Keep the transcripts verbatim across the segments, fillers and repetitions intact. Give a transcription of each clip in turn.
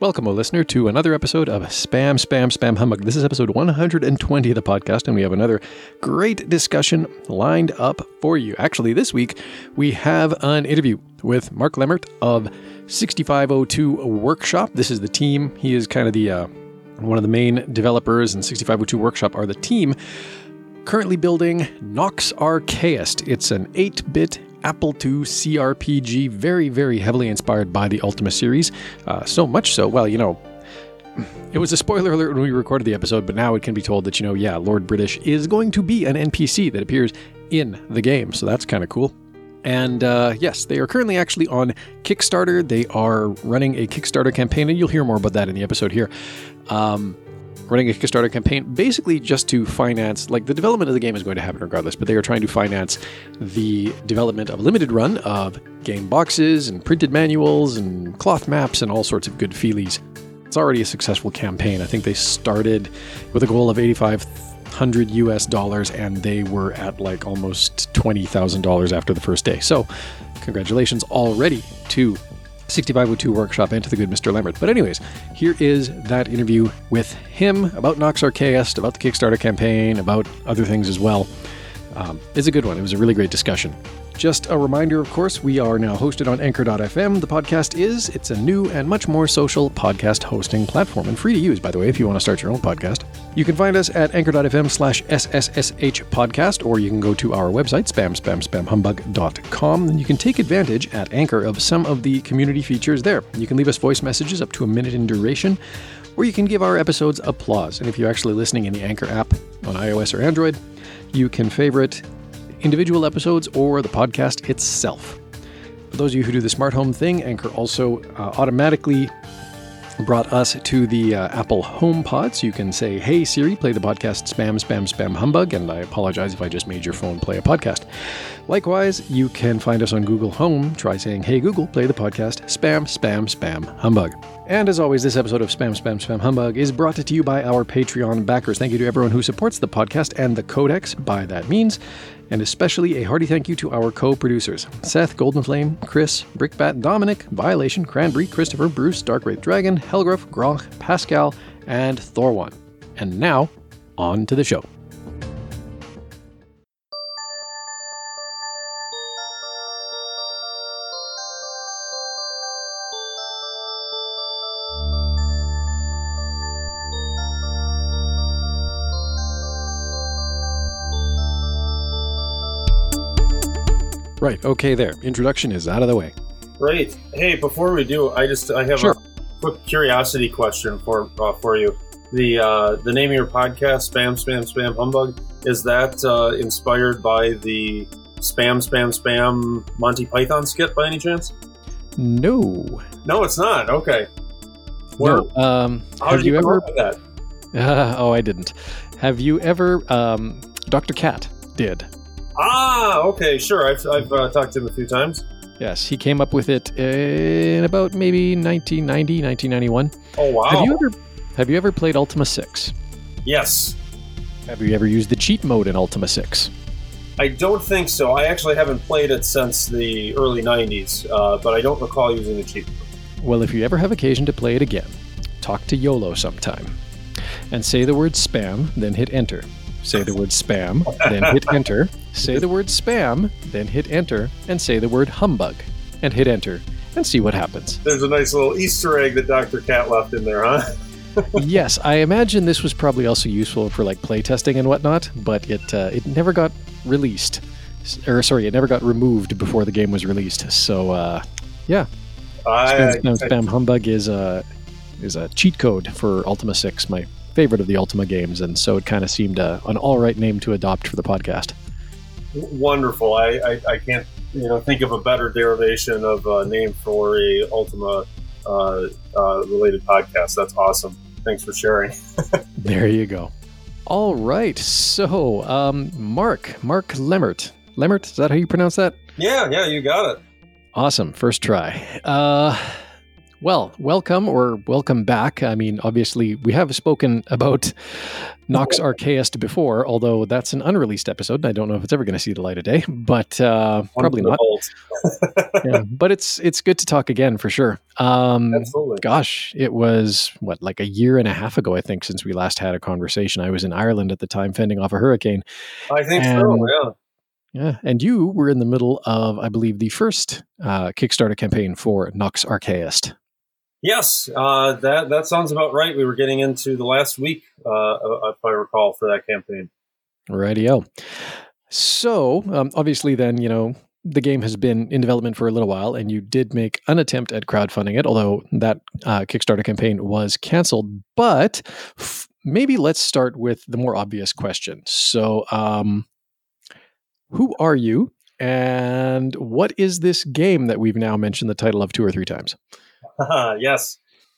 Welcome, O listener, to another episode of Spam, Spam, Spam Humbug. This is episode one hundred twenty of the podcast, and we have another great discussion lined up for you. Actually, this week, we have an interview with Mark Lemmert of sixty-five oh two Workshop. This is the team. He is kind of the uh, one of the main developers, and sixty-five oh two Workshop are the team currently building Nox Archaeist. It's an eight-bit Apple two C R P G, very, very heavily inspired by the Ultima series. Uh, so much so, well, you know, it was a spoiler alert when we recorded the episode, but now it can be told that, you know, yeah, Lord British is going to be an N P C that appears in the game. So that's kind of cool. And uh, yes, they are currently actually on Kickstarter. They are running a Kickstarter campaign, and you'll hear more about that in the episode here. Um, running a Kickstarter campaign basically just to finance, like the development of the game is going to happen regardless, but they are trying to finance the development of a limited run of game boxes and printed manuals and cloth maps and all sorts of good feelies. It's already a successful campaign. I think they started with a goal of eighty-five hundred U S dollars, and they were at like almost twenty thousand dollars after the first day. So congratulations already to sixty-five oh two Workshop and to the good Mister Lemmert. But anyways, here is that interview with him about Nox Archaeist, about the Kickstarter campaign, about other things as well. Um, it's a good one. It was a really great discussion. Just a reminder, of course, we are now hosted on Anchor dot f m. The podcast is. It's a new and much more social podcast hosting platform, and free to use, by the way, if you want to start your own podcast. You can find us at anchor dot f m slash S S S H podcast, or you can go to our website, spam spam spam humbug dot com, and you can take advantage at Anchor of some of the community features there. You can leave us voice messages up to a minute in duration, or you can give our episodes applause. And if you're actually listening in the Anchor app on iOS or Android, you can favorite individual episodes or the podcast itself. For those of you who do the smart home thing, Anchor also uh, automatically brought us to the uh, Apple HomePod, so you can say, "Hey Siri, play the podcast Spam, Spam, Spam Humbug," and I apologize if I just made your phone play a podcast. Likewise, you can find us on Google Home. Try saying, "Hey Google, play the podcast Spam, Spam, Spam Humbug." And as always, this episode of Spam, Spam, Spam Humbug is brought to you by our Patreon backers. Thank you to everyone who supports the podcast and the Codex by that means, and especially a hearty thank you to our co-producers, Seth, Goldenflame, Chris, Brickbat, Dominic, Violation, Cranberry, Christopher, Bruce, Darkwraith Dragon, Helgruff, Gronk, Pascal, and Thorwan. And now, on to the show. Right, okay there. Introduction is out of the way. Great. Hey, before we do, I just I have sure. a quick curiosity question for uh, for you. The uh, the name of your podcast, Spam, Spam, Spam Humbug, is that uh, inspired by the Spam, Spam, Spam Monty Python skit by any chance? No. No, it's not. Okay. Where, no. Um, how have did you, you come ever? up with that? Uh, oh, I didn't. Have you ever? Um, Doctor Cat did. Ah, okay, sure. I've I've uh, talked to him a few times. Yes, he came up with it in about maybe nineteen ninety, nineteen ninety-one. Oh, wow. Have you ever have you ever played Ultima six? Yes. Have you ever used the cheat mode in Ultima six? I don't think so. I actually haven't played it since the early nineties, uh, but I don't recall using the cheat mode. Well, if you ever have occasion to play it again, talk to YOLO sometime and say the word spam, then hit enter. Say the word spam, then hit enter. Say the word spam, then hit enter, and say the word humbug, and hit enter, and see what happens. There's a nice little Easter egg that Doctor Cat left in there, huh? Yes, I imagine this was probably also useful for like playtesting and whatnot, but it uh, it never got released, or sorry, it never got removed before the game was released. So uh, yeah, I, spam, spam, I, spam humbug is a is a cheat code for Ultima six, my favorite of the Ultima games, and so it kind of seemed uh, an all right name to adopt for the podcast. Wonderful. I, I, I can't you know think of a better derivation of a name for a Ultima uh, uh, related podcast. That's awesome. Thanks for sharing. There you go. All right. So, um, Mark, Mark Lemmert. Lemmert, is that how you pronounce that? Yeah, yeah, you got it. Awesome. First try. Uh, Well, welcome or welcome back. I mean, obviously, we have spoken about Nox Archaeist before, although that's an unreleased episode, and I don't know if it's ever going to see the light of day, but uh, probably not. Yeah, but it's it's good to talk again for sure. Um, Absolutely. Gosh, it was, what, like a year and a half ago, I think, since we last had a conversation. I was in Ireland at the time, fending off a hurricane. I think and, so, yeah. Yeah, and you were in the middle of, I believe, the first uh, Kickstarter campaign for Nox Archaeist. Yes, uh, that that sounds about right. We were getting into the last week, uh, if I recall, for that campaign. Rightio. So, um, obviously then, you know, the game has been in development for a little while, and you did make an attempt at crowdfunding it, although that uh, Kickstarter campaign was canceled. But f- maybe let's start with the more obvious question. So, um, who are you, and what is this game that we've now mentioned the title of two or three times? Yes.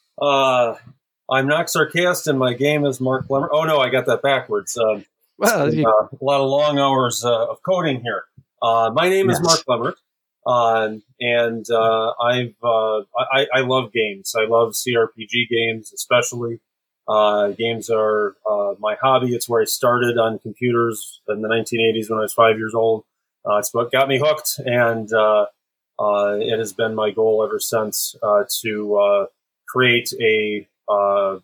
Uh, I'm Nox Archaeist, and my game is Mark Lemmer. Oh, no, I got that backwards. Uh, well, you- uh, a lot of long hours uh, of coding here. Uh, my name yes. is Mark Lemmer, uh, and uh, I've uh, I, I love games. I love C R P G games, especially. Uh, games are uh, my hobby. It's where I started on computers in the nineteen eighties when I was five years old. Uh, it's what got me hooked, and uh, uh, it has been my goal ever since uh, to uh, create a uh,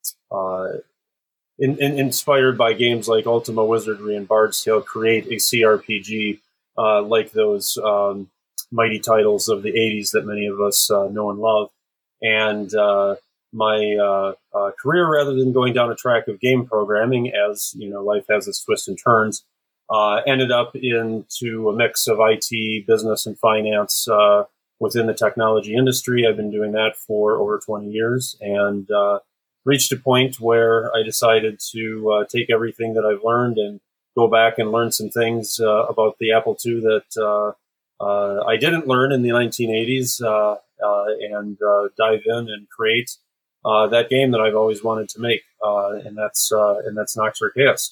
uh, in, in, inspired by games like Ultima Wizardry and Bard's Tale, create a C R P G uh, like those um, mighty titles of the eighties that many of us uh, know and love. And uh, my uh, uh, career, rather than going down a track of game programming, as you know, life has its twists and turns, uh, ended up into a mix of I T, business, and finance uh, within the technology industry. I've been doing that for over twenty years, and uh, reached a point where I decided to uh, take everything that I've learned and go back and learn some things uh, about the Apple two that uh, uh, I didn't learn in the nineteen eighties, uh, uh, and uh, dive in and create uh, that game that I've always wanted to make, uh, and that's uh, and that's Nox Archaeist.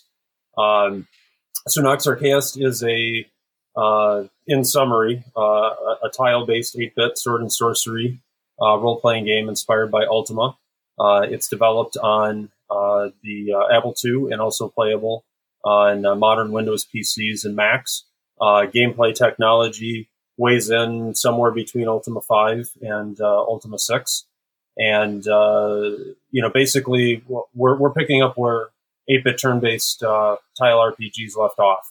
Um, so Nox Archaeist is a, uh, in summary, uh, a, a tile-based eight-bit sword and sorcery uh, role-playing game inspired by Ultima. Uh, it's developed on uh, the uh, Apple two and also playable on uh, modern Windows P Cs and Macs. Uh, gameplay technology weighs in somewhere between Ultima five and uh, Ultima six. And, uh, you know, basically we're, we're picking up where eight-bit turn-based uh, tile R P Gs left off.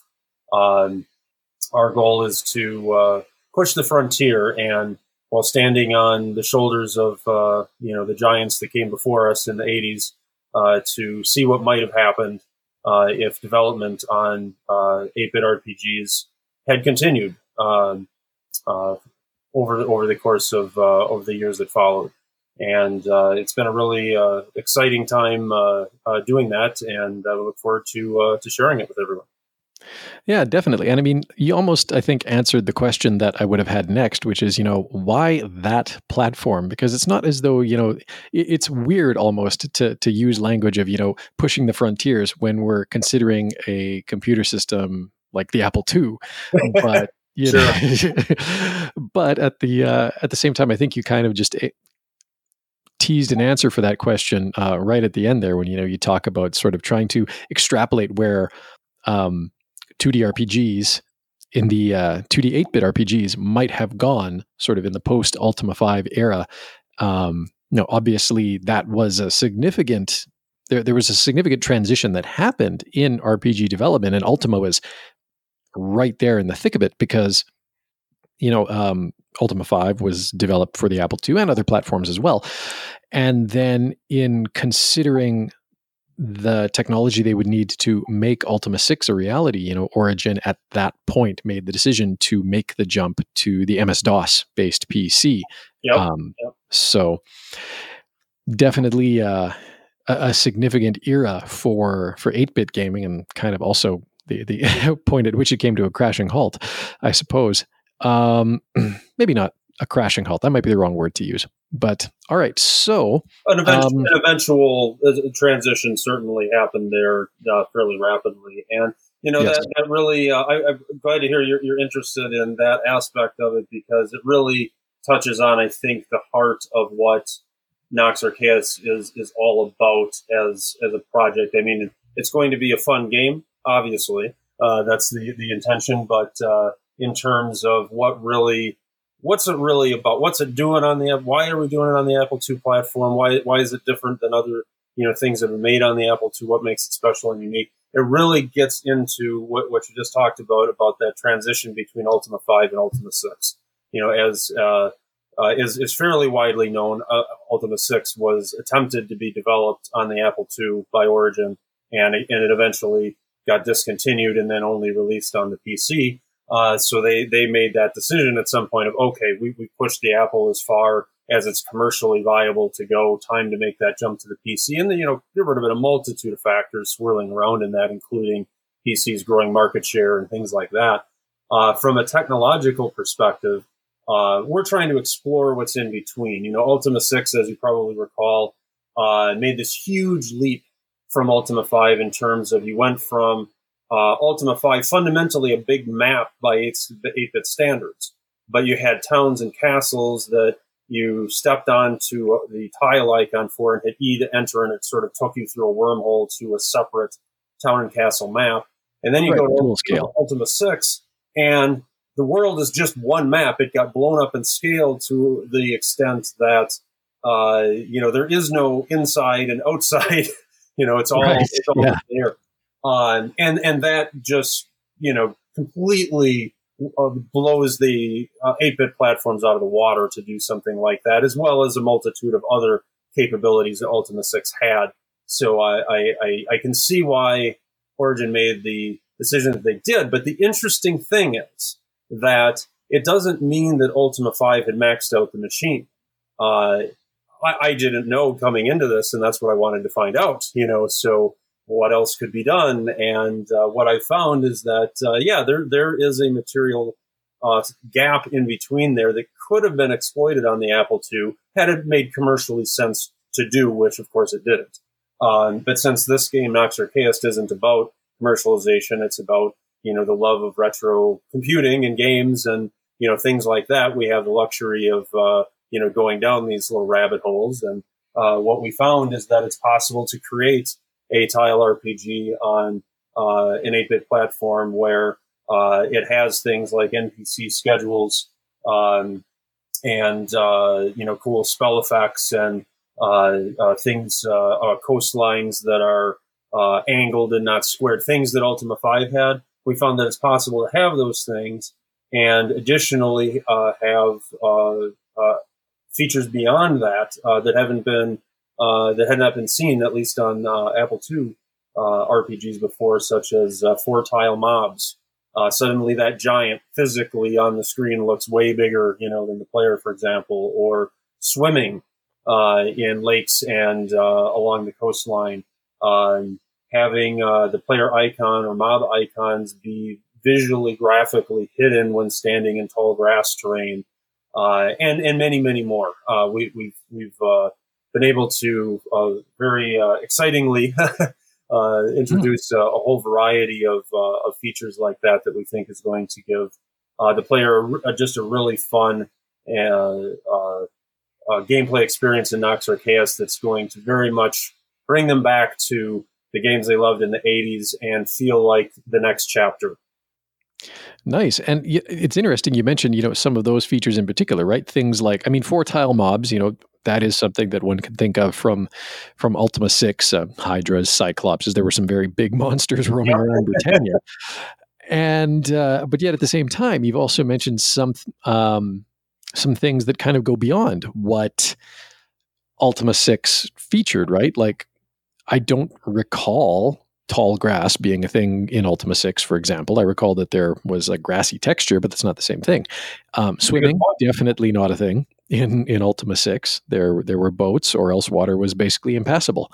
Um, our goal is to uh, push the frontier, and while standing on the shoulders of, uh, you know, the giants that came before us in the eighties, uh, to see what might have happened uh, if development on uh, eight-bit R P Gs had continued um, uh, over over the course of uh, over the years that followed. And uh, it's been a really uh, exciting time uh, uh, doing that, and I look forward to uh, to sharing it with everyone. Yeah, definitely. And I mean, you almost, I think, answered the question that I would have had next, which is, you know, why that platform? Because it's not as though, you know, it's weird almost to to use language of, you know, pushing the frontiers when we're considering a computer system like the Apple two. But, you Sure. know, but at the uh, at the same time, I think you kind of just teased an answer for that question uh, right at the end there, when, you know, you talk about sort of trying to extrapolate where um, two D R P Gs in the uh, two D eight-bit R P Gs might have gone sort of in the post Ultima five era. Um, you know, obviously that was a significant, there, there was a significant transition that happened in R P G development, and Ultima was right there in the thick of it because, you know, um, Ultima five was developed for the Apple two and other platforms as well. And then in considering the technology they would need to make Ultima six a reality, you know, Origin at that point made the decision to make the jump to the M S DOS based P C. Yep. Um, yep. So definitely uh, a, a significant era for for eight-bit gaming, and kind of also the the point at which it came to a crashing halt, I suppose. Um, maybe not a crashing halt. That might be the wrong word to use. But all right, so an eventual, um, an eventual transition certainly happened there uh, fairly rapidly, and you know yes. that, that really. Uh, I, I'm glad to hear you're, you're interested in that aspect of it, because it really touches on, I think, the heart of what Nox Archaeus is is all about as as a project. I mean, it's going to be a fun game, obviously. Uh, that's the the intention. But uh, in terms of what really, what's it really about? What's it doing on the? Why are we doing it on the Apple two platform? Why why is it different than other you know things that are made on the Apple two? What makes it special and unique? It really gets into what what you just talked about about that transition between Ultima five and Ultima six. You know, as uh, uh, is is fairly widely known, uh, Ultima six was attempted to be developed on the Apple two by Origin, and it, and it eventually got discontinued and then only released on the P C. Uh, so they, they made that decision at some point of, okay, we, we pushed the Apple as far as it's commercially viable to go, time to make that jump to the P C. And then, you know, there would have been a multitude of factors swirling around in that, including P C's growing market share and things like that. Uh, from a technological perspective, uh, we're trying to explore what's in between. You know, Ultima six, as you probably recall, uh, made this huge leap from Ultima five in terms of you went from uh, Ultima five, fundamentally a big map by eight-bit standards, but you had towns and castles that you stepped onto the tile icon for and hit E to enter, and it sort of took you through a wormhole to a separate town and castle map. And then you right, go to dual scale. Ultima six, and the world is just one map. It got blown up in scale to the extent that, uh, you know, there is no inside and outside. You know, it's all, right. it's all yeah. there. Um, and, and that just, you know, completely uh, blows the uh, eight-bit platforms out of the water to do something like that, as well as a multitude of other capabilities that Ultima six had. So I, I, I, I can see why Origin made the decision that they did. But the interesting thing is that it doesn't mean that Ultima five had maxed out the machine. Uh, I, I didn't know coming into this, and that's what I wanted to find out, you know, so what else could be done? And uh, what I found is that, uh, yeah, there there is a material uh, gap in between there that could have been exploited on the Apple two had it made commercially sense to do, which, of course, it didn't. Um, but since this game, Nox Archaeus, isn't about commercialization, it's about, you know, the love of retro computing and games and, you know, things like that, we have the luxury of, uh, you know, going down these little rabbit holes. And uh, what we found is that it's possible to create a tile R P G on uh, an eight-bit platform where uh, it has things like N P C schedules um, and, uh, you know, cool spell effects and uh, uh, things, uh, uh, coastlines that are uh, angled and not squared, things that Ultima five had. We found that it's possible to have those things and additionally uh, have uh, uh, features beyond that uh, that haven't been uh, that had not been seen, at least on uh, Apple two uh, R P Gs before, such as uh, four tile mobs. Uh, suddenly, that giant physically on the screen looks way bigger, you know, than the player, for example, or swimming uh, in lakes and uh, along the coastline. Um, having uh, the player icon or mob icons be visually, graphically hidden when standing in tall grass terrain. Uh, and, and many, many more. Uh, we, we've, we've, uh, been able to, uh, very, uh, excitingly, uh, introduce uh, a whole variety of, uh, of features like that that we think is going to give, uh, the player a, just a really fun, uh, uh, uh, gameplay experience in Nox Archaeus that's going to very much bring them back to the games they loved in the eighties and feel like the next chapter. Nice. And it's interesting. You mentioned, you know, some of those features in particular, right? Things like, I mean, four tile mobs, you know, that is something that one can think of from, from Ultima six, uh, Hydras, Cyclopses. There were some very big monsters roaming yep. around Britannia. And, uh, but yet at the same time, you've also mentioned some, um, some things that kind of go beyond what Ultima six featured, right? Like, I don't recall tall grass being a thing in Ultima six, for example. I recall that there was a grassy texture, but that's not the same thing. Um, swimming, definitely not a thing in, in Ultima six. There, there were boats, or else water was basically impassable.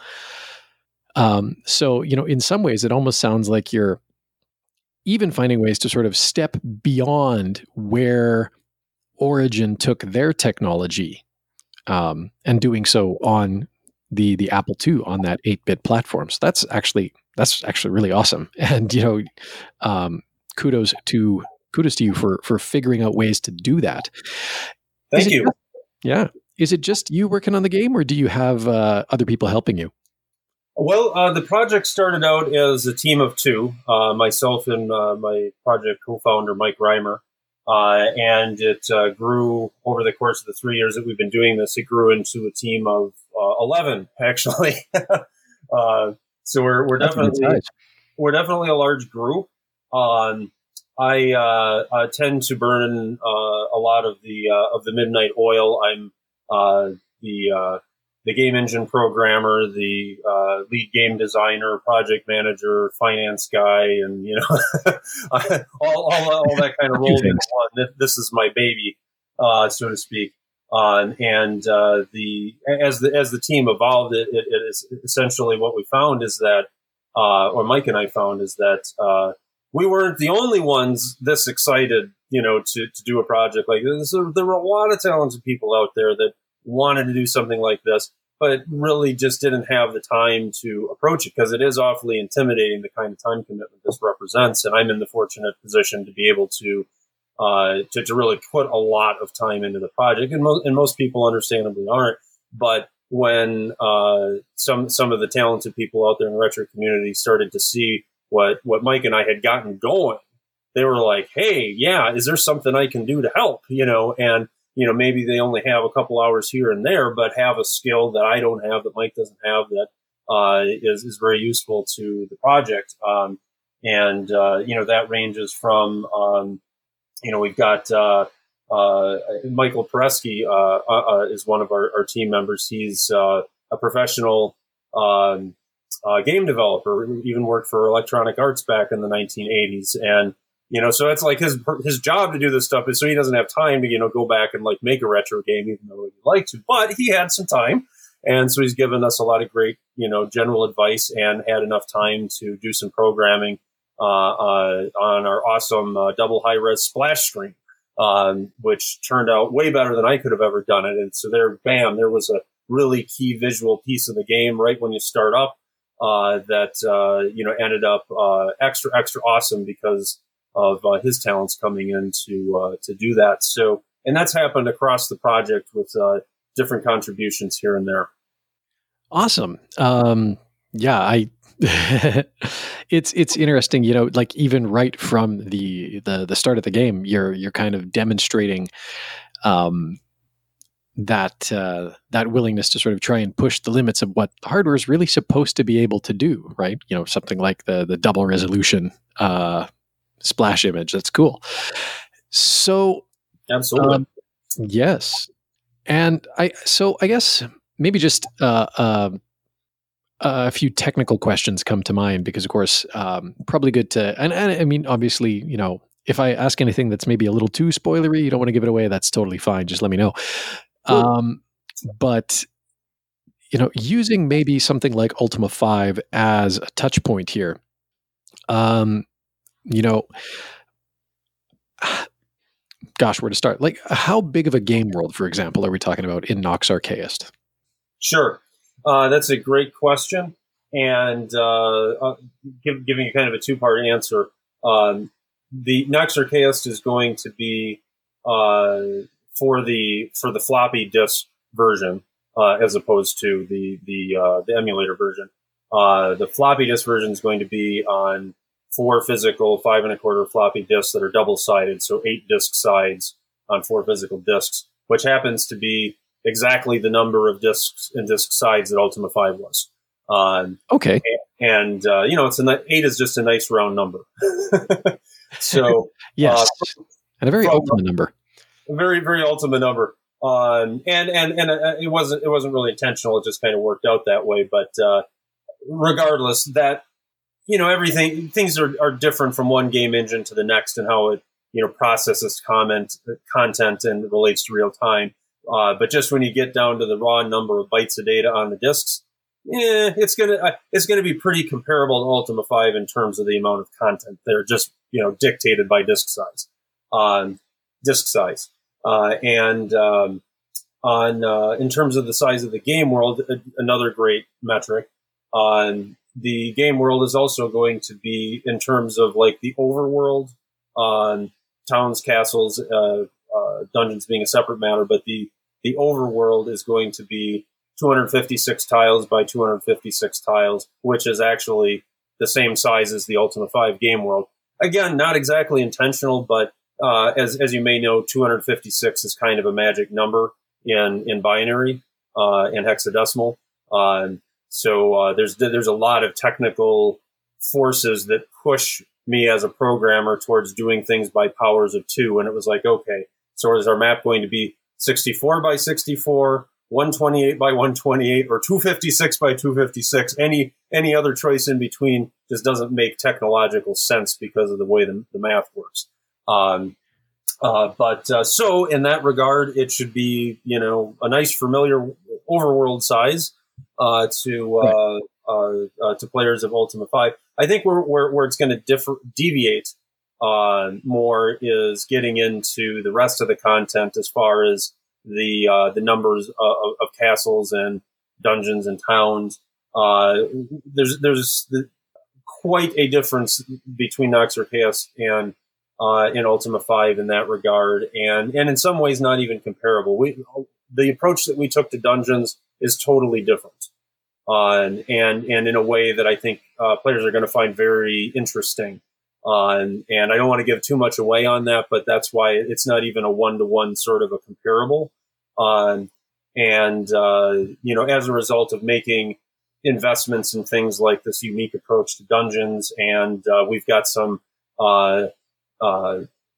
Um, so, you know, in some ways, it almost sounds like you're even finding ways to sort of step beyond where Origin took their technology, um, and doing so on the the Apple two on that eight-bit platform. So that's actually that's actually really awesome. And you know, um, kudos to kudos to you for for figuring out ways to do that. Thank you. Just, yeah. Is it just you working on the game, or do you have uh, other people helping you? Well, uh, the project started out as a team of two, uh, myself and uh, my project co-founder, Mike Reimer. Uh, and it uh, grew over the course of the three years that we've been doing this. It grew into a team of uh, eleven, actually. uh, so we're we're That's definitely we're definitely a large group. Um, I uh, uh, tend to burn uh, a lot of the uh, of the midnight oil. I'm uh, the uh, the game engine programmer, the uh, lead game designer, project manager, finance guy, and you know, all, all, all that kind of rolled into one. This is my baby, uh, so to speak. Uh, and uh, the as the as the team evolved, it, it, it is essentially what we found is that, uh, or Mike and I found is that uh, we weren't the only ones this excited, you know, to to do a project like this. There were a lot of talented people out there that wanted to do something like this, but really just didn't have the time to approach it because it is awfully intimidating, the kind of time commitment this represents. And I'm in the fortunate position to be able to uh, to, to really put a lot of time into the project. And, mo- and most people understandably aren't. But when uh, some some of the talented people out there in the retro community started to see what, what Mike and I had gotten going, they were like, hey, yeah, is there something I can do to help? You know, and you know, maybe they only have a couple hours here and there, but have a skill that I don't have, that Mike doesn't have, that uh, is, is very useful to the project. Um, and, uh, you know, that ranges from, um, you know, we've got uh, uh, Michael Peresky uh, uh, is one of our, our team members. He's uh, a professional um, uh, game developer, even worked for Electronic Arts back in the nineteen eighties. And you know, so it's like his his job to do this stuff is so he doesn't have time to, you know, go back and like make a retro game, even though he'd like to. But he had some time. And so he's given us a lot of great, you know, general advice and had enough time to do some programming uh, uh, on our awesome uh, double high-res splash screen, um, which turned out way better than I could have ever done it. And so there, bam, there was a really key visual piece of the game right when you start up uh, that, uh, you know, ended up uh, extra, extra awesome because of uh, his talents coming in to uh, to do that. So, and that's happened across the project with uh, different contributions here and there. Awesome. Um, yeah, I. it's it's interesting, you know, like even right from the the the start of the game, you're you're kind of demonstrating um, that uh, that willingness to sort of try and push the limits of what hardware is really supposed to be able to do, right? You know, something like the the double resolution Uh, splash image. That's cool. So, absolutely, um, yes. And I, so I guess maybe just uh, uh, a few technical questions come to mind because, of course, um, probably good to. And, and I mean, obviously, you know, if I ask anything that's maybe a little too spoilery, you don't want to give it away. That's totally fine. Just let me know. Cool. Um, but you know, using maybe something like Ultima five as a touch point here. Um, You know, gosh, where to start? Like, how big of a game world, for example, are we talking about in Nox Archaeist? Sure. Uh, that's a great question. And uh, uh, give, giving you kind of a two-part answer. Um, the Nox Archaeist is going to be uh, for the for the floppy disk version, uh, as opposed to the the uh, the emulator version. Uh, the floppy disk version is going to be on four physical five and a quarter floppy disks that are double-sided, so eight disk sides on four physical disks, which happens to be exactly the number of disks and disk sides that Ultima five was. Um, okay. And, uh, you know, it's a, eight is just a nice round number. So, yes. Uh, and a very from, Ultima number. A very, very Ultima number. Um, and, and, and it wasn't, it wasn't really intentional. It just kind of worked out that way. But, uh, regardless, that, you know, everything, things are, are different from one game engine to the next and how it, you know, processes comment, content and relates to real time. Uh, but just when you get down to the raw number of bytes of data on the disks, yeah, it's gonna uh, it's gonna be pretty comparable to Ultima five in terms of the amount of content. They're just, you know, dictated by disk size, um, disk size, uh, and um, on uh, in terms of the size of the game world, another great metric. Um, the game world is also going to be in terms of like the overworld, um, towns, castles, uh, uh, dungeons being a separate matter, but the the overworld is going to be two hundred fifty-six tiles by two hundred fifty-six tiles, which is actually the same size as the Ultima five game world. Again, not exactly intentional, but uh, as as you may know, two hundred fifty-six is kind of a magic number in in binary uh, and hexadecimal. Uh, so uh, there's there's a lot of technical forces that push me as a programmer towards doing things by powers of two. And it was like, okay, so is our map going to be sixty-four by sixty-four, one twenty-eight by one twenty-eight, or two fifty-six by two fifty-six? Any any other choice in between just doesn't make technological sense because of the way the, the math works. Um, uh, but uh, so in that regard, it should be, you know, a nice familiar overworld size uh, to uh, right. uh, uh, to players of Ultima five. I think where where, where it's going to differ deviate uh, more is getting into the rest of the content as far as the uh, the numbers of, of castles and dungeons and towns. Uh, there's there's the, quite a difference between Nox Archaeus and uh, in Ultima five in that regard, and and in some ways not even comparable. We the approach that we took to dungeons is totally different, uh, and and in a way that I think uh, players are going to find very interesting. Uh, and, and I don't want to give too much away on that, but that's why it's not even a one-to-one sort of a comparable. Uh, and, uh, you know, as a result of making investments in things like this unique approach to dungeons, and uh, we've got some uh, uh,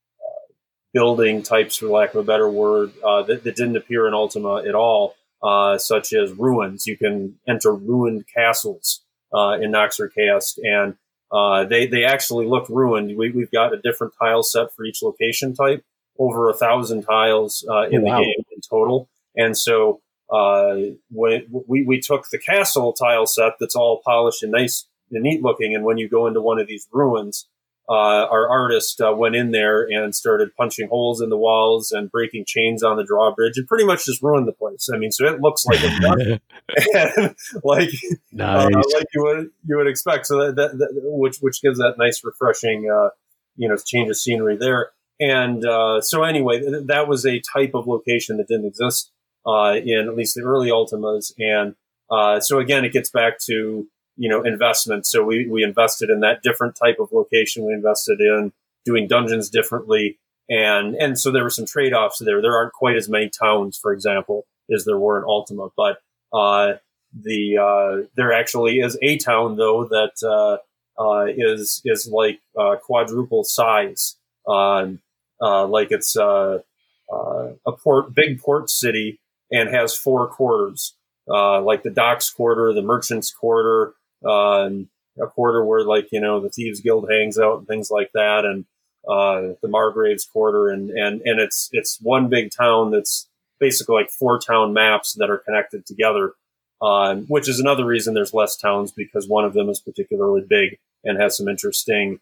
building types, for lack of a better word, uh, that, that didn't appear in Ultima at all, uh, such as ruins. You can enter ruined castles uh, in Nox Archaeus, and Uh, they, they actually look ruined. We, we've got a different tile set for each location type, over a thousand tiles uh, in oh, wow. the game in total. And so uh, when we, we took the castle tile set that's all polished and nice and neat looking, and when you go into one of these ruins, uh, our artist uh, went in there and started punching holes in the walls and breaking chains on the drawbridge and pretty much just ruined the place. I mean, so it looks like a duck, and like nice. uh, like you would you would expect. So that, that, that which which gives that nice, refreshing, uh, you know, change of scenery there. And uh, so anyway, th- that was a type of location that didn't exist uh, in at least the early Ultimas. And uh, so again, it gets back to, you know, investment. So we, we invested in that different type of location. We invested in doing dungeons differently. And, and so there were some trade-offs there. There aren't quite as many towns, for example, as there were in Ultima, but, uh, the, uh, there actually is a town though that, uh, uh, is, is like, uh, quadruple size. Um, uh, like it's, uh, uh, a port, big port city, and has four quarters, uh, like the docks quarter, the merchants quarter, Uh, a quarter where, like, you know, the Thieves Guild hangs out and things like that, and uh, the Margraves quarter, and, and, and it's it's one big town that's basically like four town maps that are connected together, uh, which is another reason there's less towns, because one of them is particularly big and has some interesting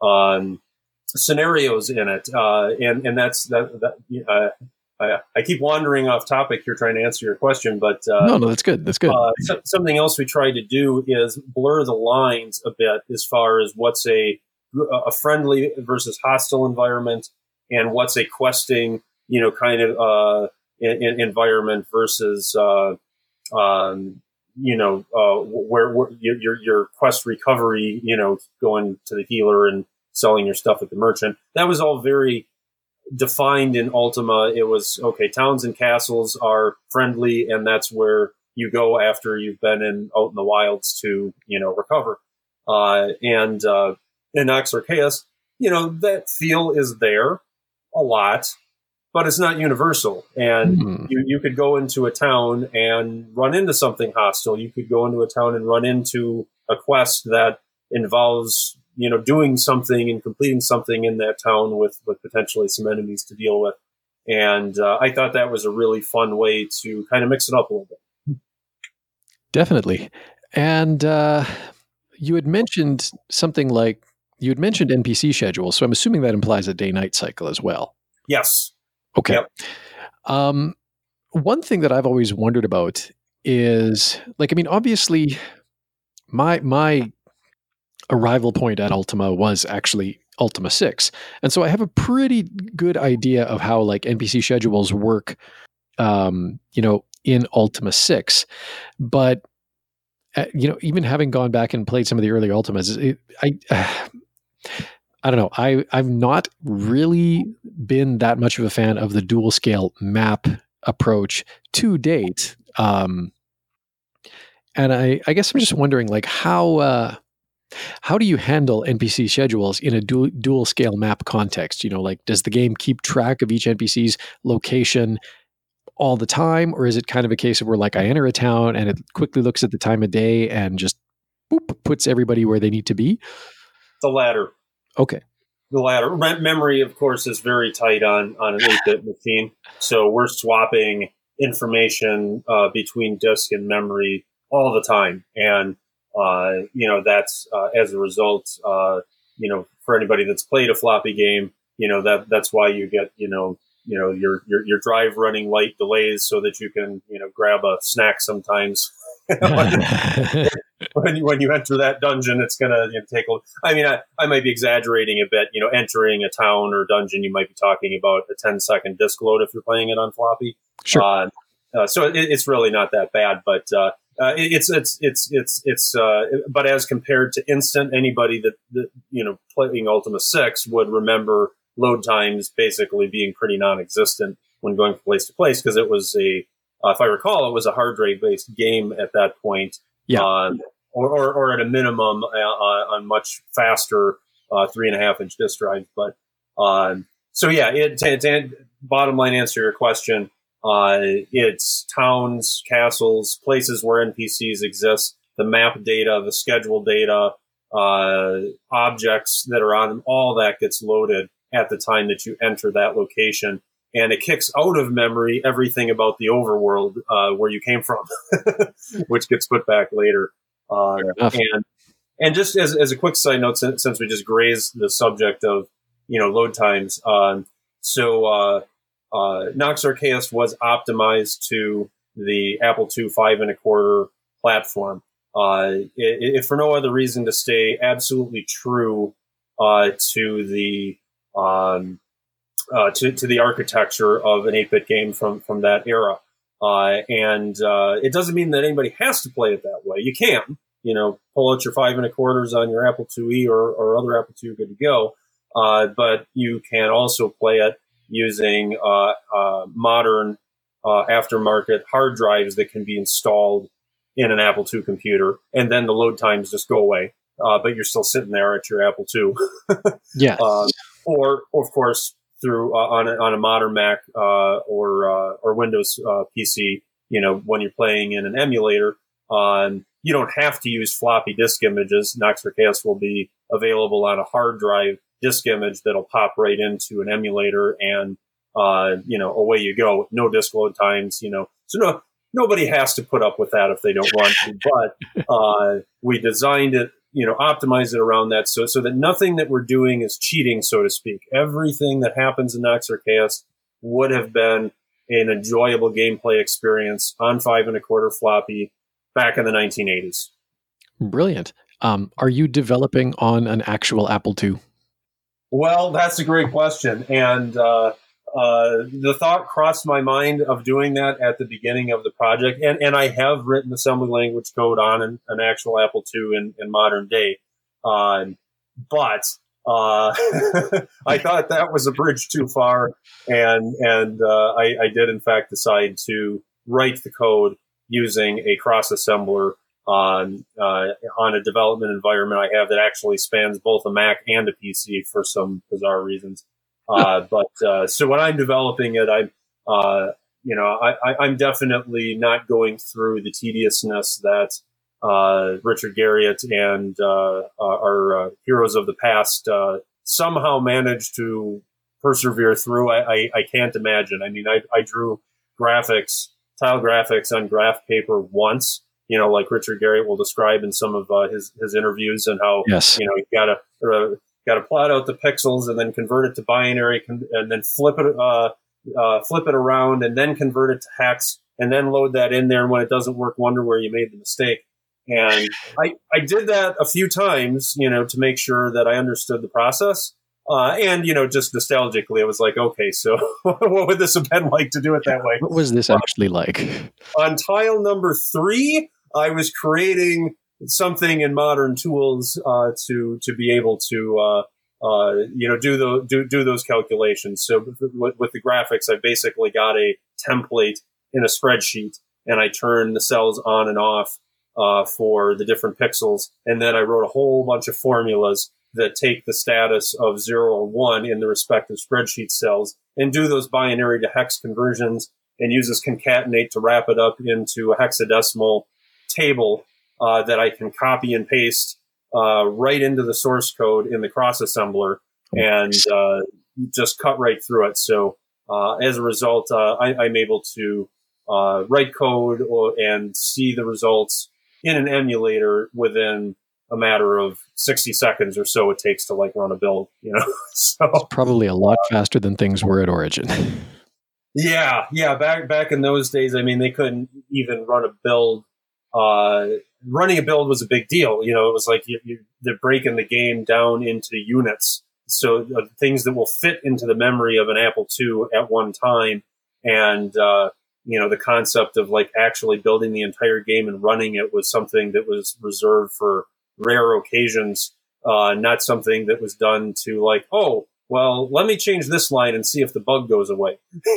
um, scenarios in it, uh, and and that's that. that uh, I, I keep wandering off topic here trying to answer your question, but uh, no, no, that's good. That's good. Uh, so, something else we tried to do is blur the lines a bit as far as what's a a friendly versus hostile environment, and what's a questing, you know, kind of uh, in, in environment versus, uh, um, you know, uh, where, where your your quest recovery, you know, going to the healer and selling your stuff at the merchant. That was all very defined in Ultima. It was, okay, towns and castles are friendly, and that's where you go after you've been in out in the wilds to, you know, recover. Uh, and uh, in Nox Archaeus, you know, that feel is there a lot, but it's not universal. And mm. you, you could go into a town and run into something hostile. You could go into a town and run into a quest that involves, you know, doing something and completing something in that town with, with potentially some enemies to deal with. And uh, I thought that was a really fun way to kind of mix it up a little bit. Definitely. And uh, you had mentioned something like, you had mentioned N P C schedules, so I'm assuming that implies a day-night cycle as well. Yes. Okay. Yep. Um, one thing that I've always wondered about is, like, I mean, obviously, my my arrival point at Ultima was actually Ultima six. And so I have a pretty good idea of how like N P C schedules work, um, you know, in Ultima six. But, uh, you know, even having gone back and played some of the early Ultimas, it, I, uh, I don't know. I, I've not really been that much of a fan of the dual scale map approach to date. Um, and I, I guess I'm just wondering, like, how uh, how do you handle N P C schedules in a dual, dual scale map context? You know, like, does the game keep track of each N P C's location all the time, or is it kind of a case of where, like, I enter a town and it quickly looks at the time of day and just boop, puts everybody where they need to be? The latter. Okay. The latter. Rem- memory, of course, is very tight on, on an eight-bit machine. So we're swapping information uh, between disk and memory all the time. And, uh, you know, that's uh, as a result, uh, you know, for anybody that's played a floppy game, you know, that that's why you get, you know, you know, your, your, your drive running light delays so that you can, you know, grab a snack sometimes. when you, when you enter that dungeon, it's going to you know, take a, I mean, I, I might be exaggerating a bit, you know, entering a town or dungeon, you might be talking about a ten second disk load if you're playing it on floppy. Sure. Uh, uh, so it, it's really not that bad, but, uh, uh, it, it's, it's, it's, it's, it's, uh, but as compared to instant, anybody that, that, you know, playing Ultima six would remember load times basically being pretty non-existent when going from place to place, because it was a, uh, if I recall, it was a hard drive based game at that point. Yeah. Uh, or, or, or at a minimum uh, uh, on much faster uh, three and a half inch disk drives. But um, so yeah, it, to, to bottom line answer your question, uh, it's towns, castles, places where N P Cs exist, the map data, the schedule data, uh, objects that are on them, all that gets loaded at the time that you enter that location. And it kicks out of memory everything about the overworld uh, where you came from, which gets put back later. Uh, and and just as, as a quick side note, since, since we just grazed the subject of you know load times, um, so uh, uh, Nox Archaeus was optimized to the Apple two five and a quarter platform, uh, if for no other reason to stay absolutely true uh, to the um, Uh, to, to the architecture of an eight-bit game from, from that era. Uh, and uh, it doesn't mean that anybody has to play it that way. You can, you know, pull out your five and a quarters on your Apple two E or, or other Apple two, good to go. Uh, but you can also play it using uh, uh, modern uh, aftermarket hard drives that can be installed in an Apple two computer. And then the load times just go away. Uh, but you're still sitting there at your Apple two. Yeah. Uh, or, of course, through uh, on a, on a modern Mac uh, or uh, or Windows uh, P C, you know, when you're playing in an emulator, um, you don't have to use floppy disk images. Nox Archaeus will be available on a hard drive disk image that'll pop right into an emulator, and uh, you know, away you go. No disk load times, you know. So no, nobody has to put up with that if they don't want to. But uh, we designed it, you know, optimize it around that so so that nothing that we're doing is cheating, so to speak. Everything that happens in Nox Archaeus would have been an enjoyable gameplay experience on five and a quarter floppy back in the nineteen eighties. Brilliant. Um, are you developing on an actual Apple two? Well, that's a great question. And uh, uh, the thought crossed my mind of doing that at the beginning of the project. And, and I have written assembly language code on an, an actual Apple two in, in modern day. Um, but uh, I thought that was a bridge too far. And, and uh, I, I did, in fact, decide to write the code using a cross assembler on uh, on a development environment I have that actually spans both a Mac and a P C for some bizarre reasons. Uh, but uh, so when I'm developing it, I'm uh, you know I, I, I'm definitely not going through the tediousness that uh, Richard Garriott and uh, our uh, heroes of the past uh, somehow managed to persevere through. I, I, I can't imagine. I mean, I, I drew graphics, tile graphics on graph paper once. You know, like Richard Garriott will describe in some of uh, his his interviews, and how yes. you know you gotta uh, gotta plot out the pixels and then convert it to binary, con- and then flip it uh, uh, flip it around, and then convert it to hex, and then load that in there. And when it doesn't work, wonder where you made the mistake. And I I did that a few times, you know, to make sure that I understood the process. Uh, and, you know, just nostalgically, I was like, okay, so what would this have been like to do it that way? What was this actually like? On tile number three, I was creating something in Modern Tools uh, to to be able to, uh, uh, you know, do, the, do, do those calculations. So with, with the graphics, I basically got a template in a spreadsheet, and I turned the cells on and off uh, for the different pixels. And then I wrote a whole bunch of formulas that take the status of zero or one in the respective spreadsheet cells and do those binary to hex conversions and use this concatenate to wrap it up into a hexadecimal table uh, that I can copy and paste uh, right into the source code in the cross assembler and uh, just cut right through it. So uh, as a result, uh, I, I'm able to uh, write code or, and see the results in an emulator within a matter of sixty seconds or so it takes to like run a build, you know? So it's probably a lot faster than things were at Origin. Yeah. Yeah. Back, back in those days, I mean, they couldn't even run a build. Uh, running a build was a big deal. You know, it was like you, you, they're breaking the game down into units. So uh, things that will fit into the memory of an Apple two at one time. And, uh, you know, the concept of like actually building the entire game and running it was something that was reserved for rare occasions, uh, not something that was done to like, oh, well, let me change this line and see if the bug goes away.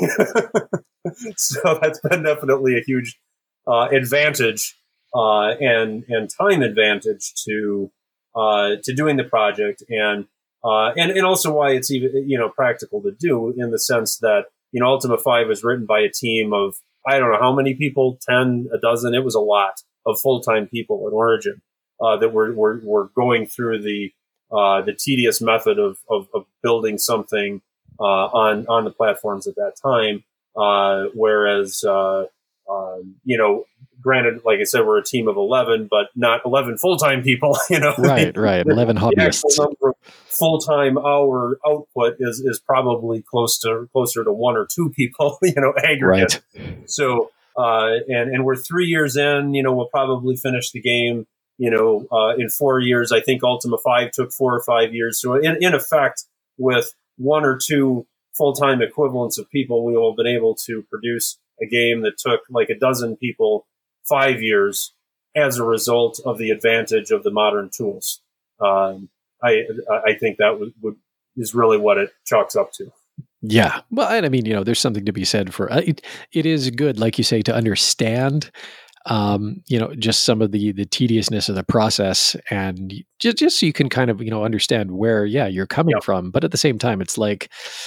So that's been definitely a huge uh, advantage uh, and and time advantage to uh, to doing the project, and uh, and and also why it's even you know practical to do in the sense that you know Ultima five was written by a team of I don't know how many people, ten, a dozen. It was a lot of full time people at Origin. Uh, that we're, we're, we're going through the, uh, the tedious method of, of, of building something, uh, on, on the platforms at that time. Uh, whereas, uh, uh, you know, granted, like I said, we're a team of eleven, but not eleven full-time people, you know. Right, right. eleven hobbyists. The number of full-time hour output is, is probably close to, closer to one or two people, you know, aggregate. Right. So, uh, and, and we're three years in, you know, we'll probably finish the game. You know, uh, in four years, I think Ultima five took four or five years. So in, in effect, with one or two full-time equivalents of people, we will have been able to produce a game that took like a dozen people five years as a result of the advantage of the modern tools. Um, I I think that would, would is really what it chalks up to. Yeah. Well, and I mean, you know, there's something to be said for uh, it. It is good, like you say, to understand Um, you know, just some of the the tediousness of the process, and just just so you can kind of you know understand where yeah you're coming Yep. from. But at the same time, it's like,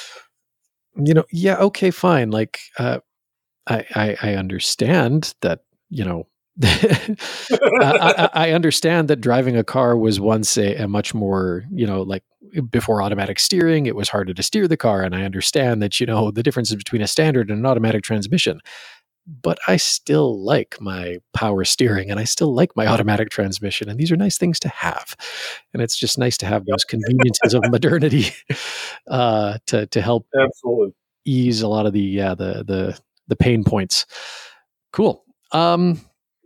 you know, yeah, okay, fine. Like, uh, I, I I understand that you know. I, I, I understand that driving a car was once a, a much more, you know, like before automatic steering, it was harder to steer the car. And I understand that, you know, the differences between a standard and an automatic transmission. But I still like my power steering and I still like my automatic transmission. And these are nice things to have. And it's just nice to have those conveniences of modernity uh, to, to help Absolutely ease a lot of the, yeah, the, the, the pain points. Cool. Um,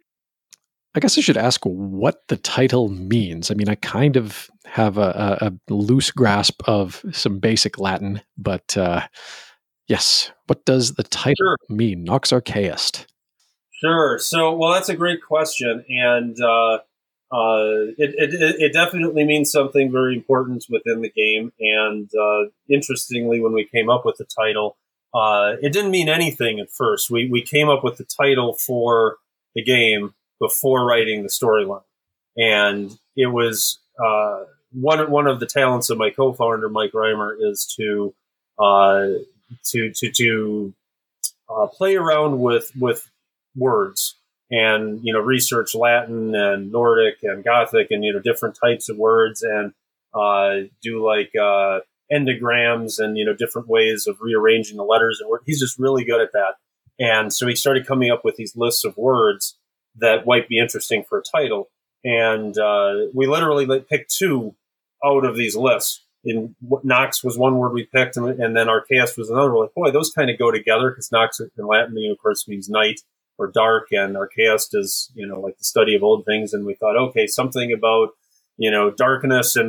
I guess I should ask what the title means. I mean, I kind of have a, a, a loose grasp of some basic Latin, but uh, yes, what does the title Sure. mean, Nox Archaeist? Sure. So, well, that's a great question, and uh, uh, it, it it definitely means something very important within the game. And uh, interestingly, when we came up with the title, uh, it didn't mean anything at first. We we came up with the title for the game before writing the storyline, and it was uh, one one of the talents of my co-founder Mike Reimer is to uh, to to to uh, play around with with words and you know research Latin and Nordic and Gothic and you know different types of words and uh, do like uh, endigrams and you know different ways of rearranging the letters and words. He's just really good at that, and so he started coming up with these lists of words that might be interesting for a title. And uh, we literally like, picked two out of these lists. In Nox was one word we picked, and, and then Archaeist was another. We're like, boy, those kind of go together because Nox in Latin, you know, of course, means night or dark, and Archaeist is, you know, like the study of old things. And we thought, okay, something about, you know, darkness and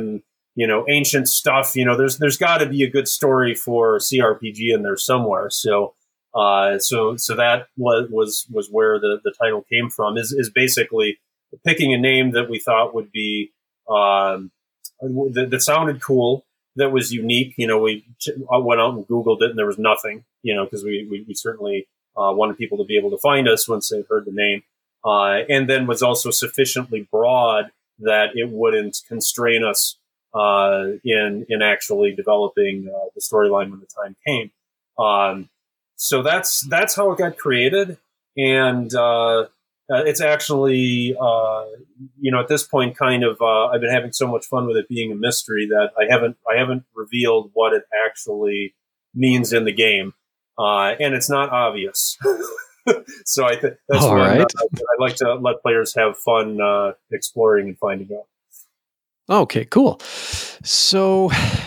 you know, ancient stuff. You know, there's there's got to be a good story for C R P G in there somewhere. So, uh, so so that was was, was where the, the title came from. Is is basically picking a name that we thought would be um, that, that sounded cool, that was unique. You know, we went out and Googled it, and there was nothing. You know, because we, we we certainly uh, wanted people to be able to find us once they heard the name, uh, and then was also sufficiently broad that it wouldn't constrain us uh, in in actually developing uh, the storyline when the time came. Um, so that's that's how it got created, and uh, it's actually uh, you know at this point kind of uh, I've been having so much fun with it being a mystery that I haven't I haven't revealed what it actually means in the game, uh, and it's not obvious. So I think that's All when right. uh, I like to let players have fun uh, exploring and finding out. Okay, cool. So,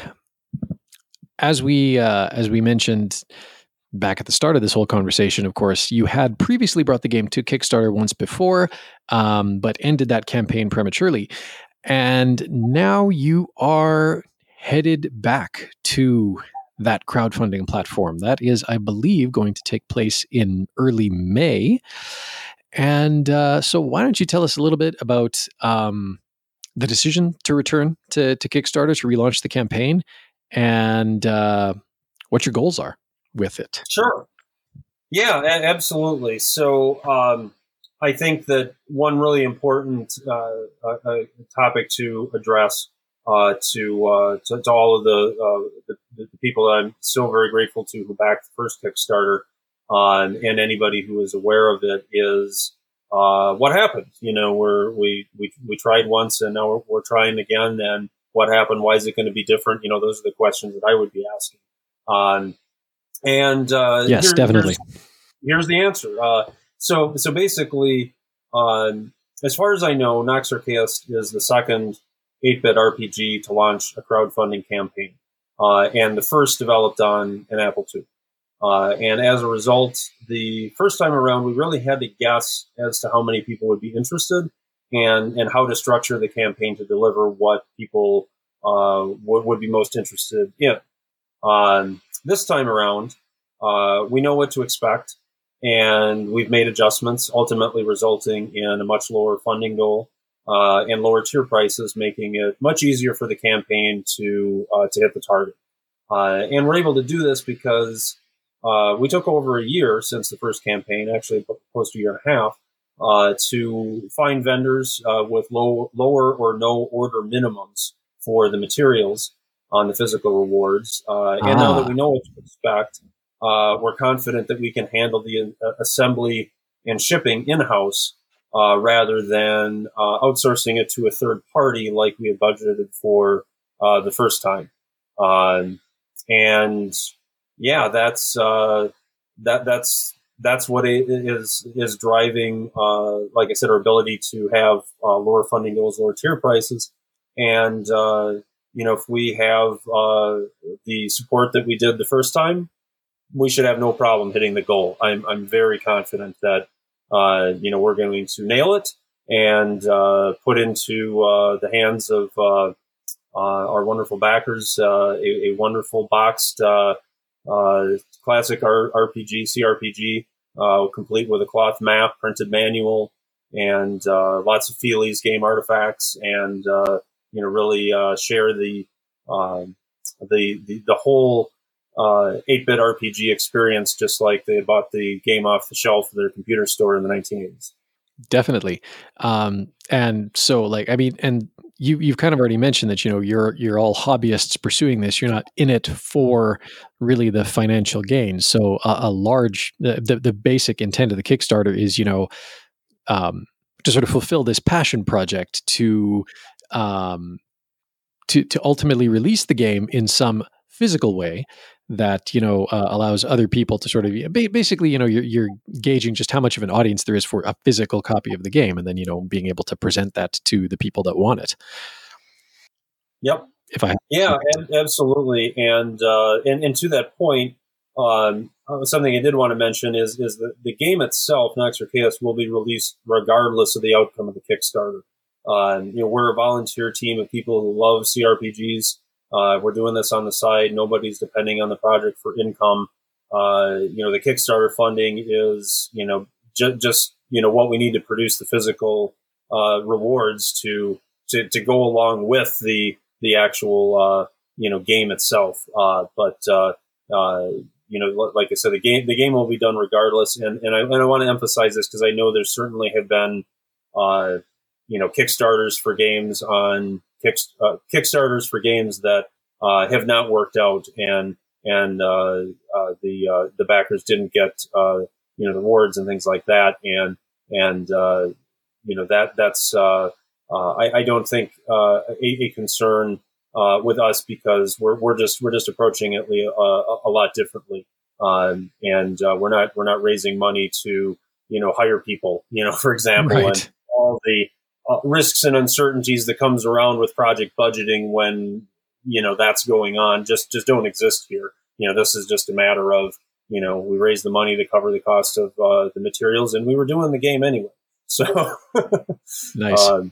as we uh, as we mentioned back at the start of this whole conversation, of course, you had previously brought the game to Kickstarter once before, um, but ended that campaign prematurely, and now you are headed back to that crowdfunding platform. That is, I believe, going to take place in early May. And uh, so, why don't you tell us a little bit about Um, the decision to return to, to Kickstarter to relaunch the campaign, and uh, what your goals are with it? Sure. Yeah, a- absolutely. So um, I think that one really important uh, uh, topic to address uh, to, uh, to to all of the, uh, the the people that I'm so very grateful to who backed the first Kickstarter, um, and anybody who is aware of it, is Uh, what happened? You know, we're, we we we tried once, and now we're, we're trying again. And what happened? Why is it going to be different? You know, those are the questions that I would be asking. Um, and uh, yes, here, definitely. Here's, here's the answer. Uh, so so basically, um, as far as I know, Nox Archaeus is the second eight-bit R P G to launch a crowdfunding campaign, uh, and the first developed on an Apple two. Uh, and as a result, the first time around, we really had to guess as to how many people would be interested, and, and how to structure the campaign to deliver what people uh, would, would be most interested in. Um, this time around, uh, we know what to expect, and we've made adjustments, ultimately resulting in a much lower funding goal uh, and lower tier prices, making it much easier for the campaign to uh, to hit the target. Uh, and we're able to do this because Uh, we took over a year since the first campaign, actually close to a year and a half, uh, to find vendors uh, with low, lower or no order minimums for the materials on the physical rewards. Uh, and Ah. now that we know what to expect, uh, we're confident that we can handle the uh, assembly and shipping in-house uh, rather than uh, outsourcing it to a third party like we had budgeted for uh, the first time. Um, and Yeah, that's uh, that that's that's what it is is driving. Uh, like I said, our ability to have uh, lower funding goals, lower tier prices, and uh, you know, if we have uh, the support that we did the first time, we should have no problem hitting the goal. I'm I'm very confident that uh, you know we're going to nail it and uh, put into uh, the hands of uh, uh, our wonderful backers uh, a, a wonderful boxed. Uh, Uh, classic R- RPG, C R P G, uh, complete with a cloth map, printed manual, and uh, lots of feelies, game artifacts, and uh, you know, really uh, share the um, the, the the whole uh, eight-bit R P G experience, just like they bought the game off the shelf of their computer store in the nineteen eighties. Definitely. Um, and so, like, I mean, and you you've kind of already mentioned that, you know, you're you're all hobbyists pursuing this. You're not in it for really the financial gain. So a, a large the, the the basic intent of the Kickstarter is, you know, um, to sort of fulfill this passion project to um, to to ultimately release the game in some physical way that, you know, uh, allows other people to sort of basically, you know, you're, you're gauging just how much of an audience there is for a physical copy of the game, and then, you know, being able to present that to the people that want it. Yep. If I Yeah, ab- absolutely. And, uh, and and to that point, um, something I did want to mention is is that the game itself, Nox Archaeus, will be released regardless of the outcome of the Kickstarter. Uh, you know, we're a volunteer team of people who love C R P Gs. Uh, we're doing this on the side. Nobody's depending on the project for income. Uh, you know, the Kickstarter funding is, you know, ju- just, you know, what we need to produce the physical uh, rewards to, to to go along with the the actual, uh, you know, game itself. Uh, but, uh, uh, you know, like I said, the game the game will be done regardless. And, and I, and I want to emphasize this because I know there certainly have been, uh, you know, Kickstarters for games on kick, uh, Kickstarters for games that uh, have not worked out, and and uh, uh, the uh, the backers didn't get uh, you know the rewards and things like that, and and uh, you know that that's uh, uh, I, I don't think uh, a, a concern uh, with us because we're we're just we're just approaching it a, a, a lot differently, um, and uh, we're not we're not raising money to you know hire people, you know, for example, Right. and all the Uh, risks and uncertainties that comes around with project budgeting when, you know, that's going on just, just don't exist here. You know, this is just a matter of, you know, we raised the money to cover the cost of uh, the materials and we were doing the game anyway. So Nice. um,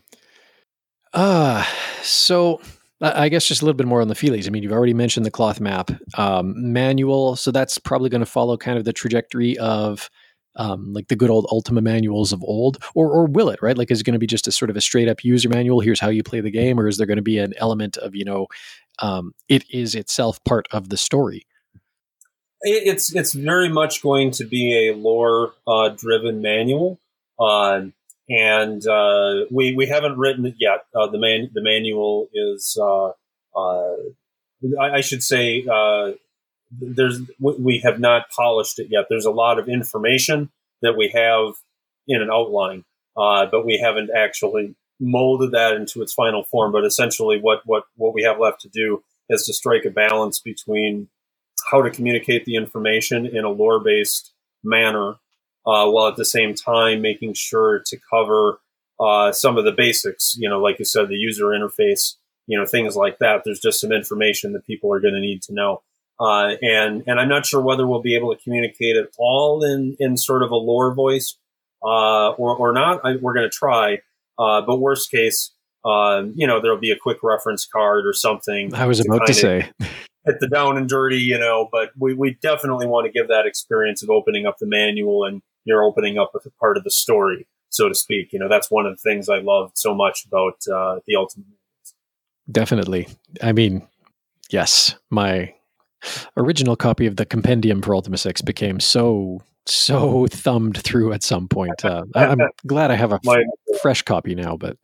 Uh, so I I guess just a little bit more on the feelies. I mean, you've already mentioned the cloth map um, manual. So that's probably going to follow kind of the trajectory of um, like the good old Ultima manuals of old, or or will it, right? Like, is it going to be just a sort of a straight up user manual? Here's how you play the game, or is there going to be an element of, you know, um, it is itself part of the story? it, it's it's very much going to be a lore uh, driven manual, uh, and uh, we we haven't written it yet. Uh, the man the manual is uh, uh, I, I should say. Uh, There's we have not polished it yet. There's a lot of information that we have in an outline, uh, but we haven't actually molded that into its final form. But essentially, what what what we have left to do is to strike a balance between how to communicate the information in a lore-based manner, uh, while at the same time making sure to cover uh, some of the basics. You know, like you said, the user interface. You know, things like that. There's just some information that people are going to need to know. Uh, and, and I'm not sure whether we'll be able to communicate it all in, in sort of a lore voice, uh, or, or not. I, we're going to try. Uh, but worst case, uh, you know, there'll be a quick reference card or something. I was to about to say, hit the down and dirty, you know, but we, we definitely want to give that experience of opening up the manual and you're opening up a part of the story, so to speak. You know, that's one of the things I loved so much about, uh, the Ultima. definitely. I mean, yes, my original copy of the compendium for Ultima six became so so thumbed through at some point. Uh, I, I'm glad I have a My, f- fresh copy now, but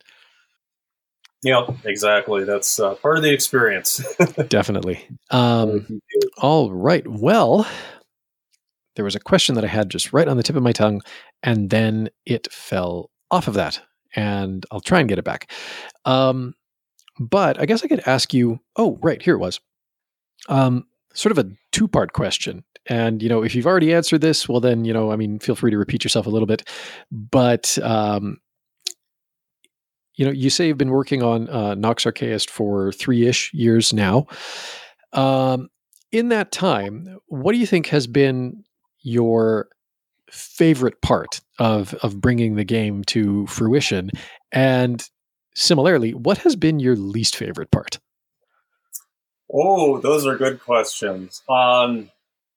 yeah, exactly. That's uh, part of the experience. definitely. Um, all right. Well, there was a question that I had just right on the tip of my tongue, and then it fell off of that, and I'll try and get it back. Um, but I guess I could ask you. Oh, right here it was. Um, sort of a two-part question. And, you know, if you've already answered this, well, then, you know, I mean, feel free to repeat yourself a little bit. But, um, you know, you say you've been working on uh, Nox Archaist for three-ish years now. Um, in that time, what do you think has been your favorite part of, of bringing the game to fruition? And similarly, what has been your least favorite part? Oh, those are good questions. Um,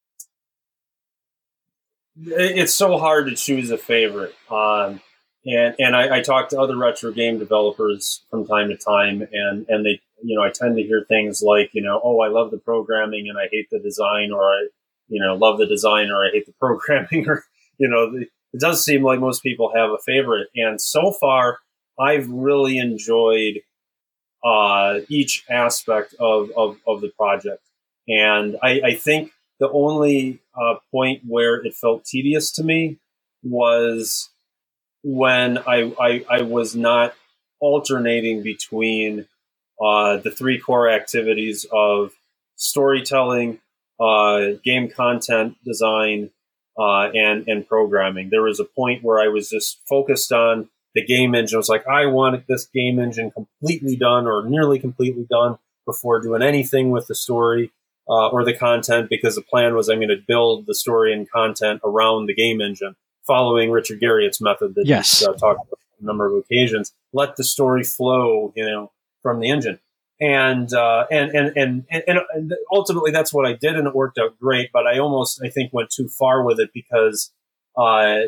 it's so hard to choose a favorite. Um, and and I, I talk to other retro game developers from time to time, and, and they, you know, I tend to hear things like, you know, oh, I love the programming and I hate the design, or I, you know, love the design or I hate the programming, or, you know, it does seem like most people have a favorite. And so far, I've really enjoyed Uh, each aspect of, of, of the project. And I, I think the only uh, point where it felt tedious to me was when I, I, I was not alternating between uh, the three core activities of storytelling, uh, game content design, uh, and, and programming. There was a point where I was just focused on the game engine. I was like, I wanted this game engine completely done or nearly completely done before doing anything with the story uh, or the content, because the plan was I'm going to build the story and content around the game engine, following Richard Garriott's method that Yes. he's uh, talked about a number of occasions, let the story flow, you know, from the engine. And, uh, and, and, and, and, and ultimately that's what I did, and it worked out great, but I almost, I think, went too far with it because, uh,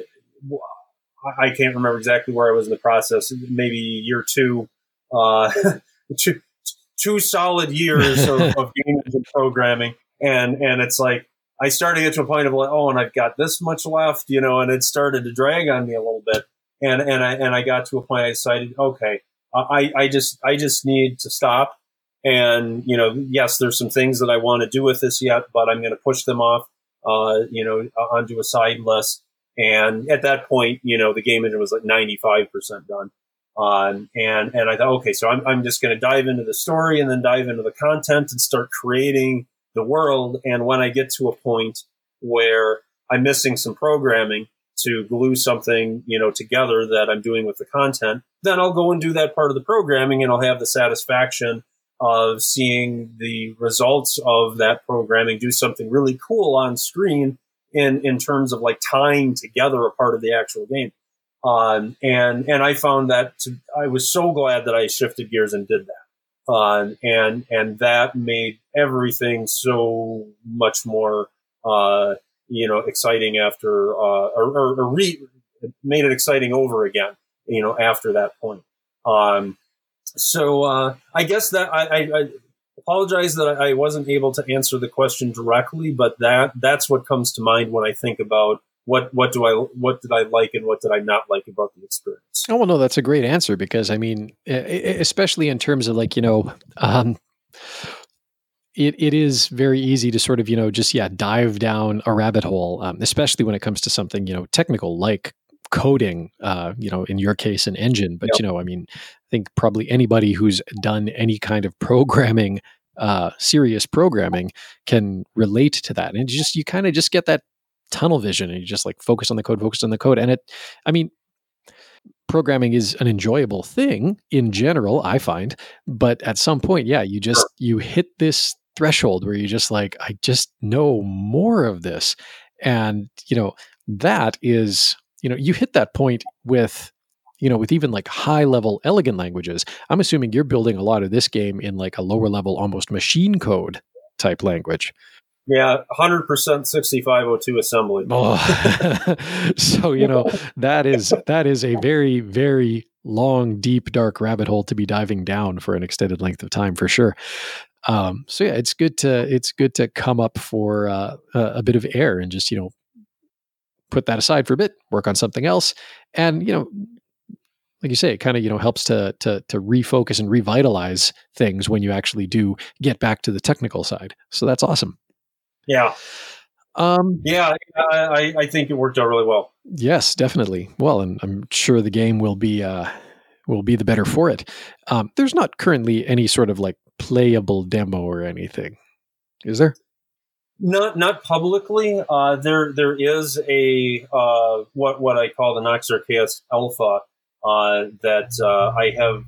I can't remember exactly where I was in the process, maybe year two, uh, two, two solid years of, of game engine programming. And, and it's like, I started to get to a point of like, oh, and I've got this much left, you know, and it started to drag on me a little bit. And, and I, and I got to a point I decided, okay, I, I just, I just need to stop. And, you know, yes, there's some things that I want to do with this yet, but I'm going to push them off, uh, you know, onto a side list. And at that point, you know, the game engine was like ninety-five percent done. Um, and, and I thought, okay, so I'm, I'm just going to dive into the story and then dive into the content and start creating the world. And when I get to a point where I'm missing some programming to glue something, you know, together that I'm doing with the content, then I'll go and do that part of the programming, and I'll have the satisfaction of seeing the results of that programming do something really cool on screen in, in terms of like tying together a part of the actual game. Um, and, and I found that to, I was so glad that I shifted gears and did that. Um, and, and that made everything so much more, uh, you know, exciting after, uh, or, or, or re, made it exciting over again, you know, after that point. Um, so, uh, I guess that I, I, I apologize that I wasn't able to answer the question directly, but that, that's what comes to mind when I think about what, what do I, what did I like and what did I not like about the experience? Oh, well, no, that's a great answer, because I mean, especially in terms of like, you know, um, It it is very easy to sort of, you know, just, yeah, dive down a rabbit hole, um, especially when it comes to something, you know, technical like coding, uh, you know, in your case, an engine. But, Yep. you know, I mean, I think probably anybody who's done any kind of programming, uh, serious programming can relate to that. And you just, you kind of just get that tunnel vision, and you just like focus on the code, focus on the code. And it, I mean, programming is an enjoyable thing in general, I find, but at some point, yeah, you just, you hit this threshold where you just like, I just know more of this. And, you know, that is, you know, you hit that point with, you know, with even like high level elegant languages. I'm assuming you're building a lot of this game in like a lower level, almost machine code type language. Yeah, one hundred percent sixty-five oh two assembly. Oh. So, you know, that is, that is a very, very long, deep, dark rabbit hole to be diving down for an extended length of time, for sure. Um, so yeah, it's good to, it's good to come up for uh, a, a bit of air and just, you know, put that aside for a bit, work on something else. And, you know, like you say, it kind of, you know, helps to, to, to refocus and revitalize things when you actually do get back to the technical side. So that's awesome. Yeah. Um, yeah, I, I think it worked out really well. Yes, definitely. Well, and I'm sure the game will be, uh, will be the better for it. Um, there's not currently any sort of like playable demo or anything, is there? Not not publicly. Uh, there there is a uh, what what I call the Nox Archaeus Alpha uh, that uh, I have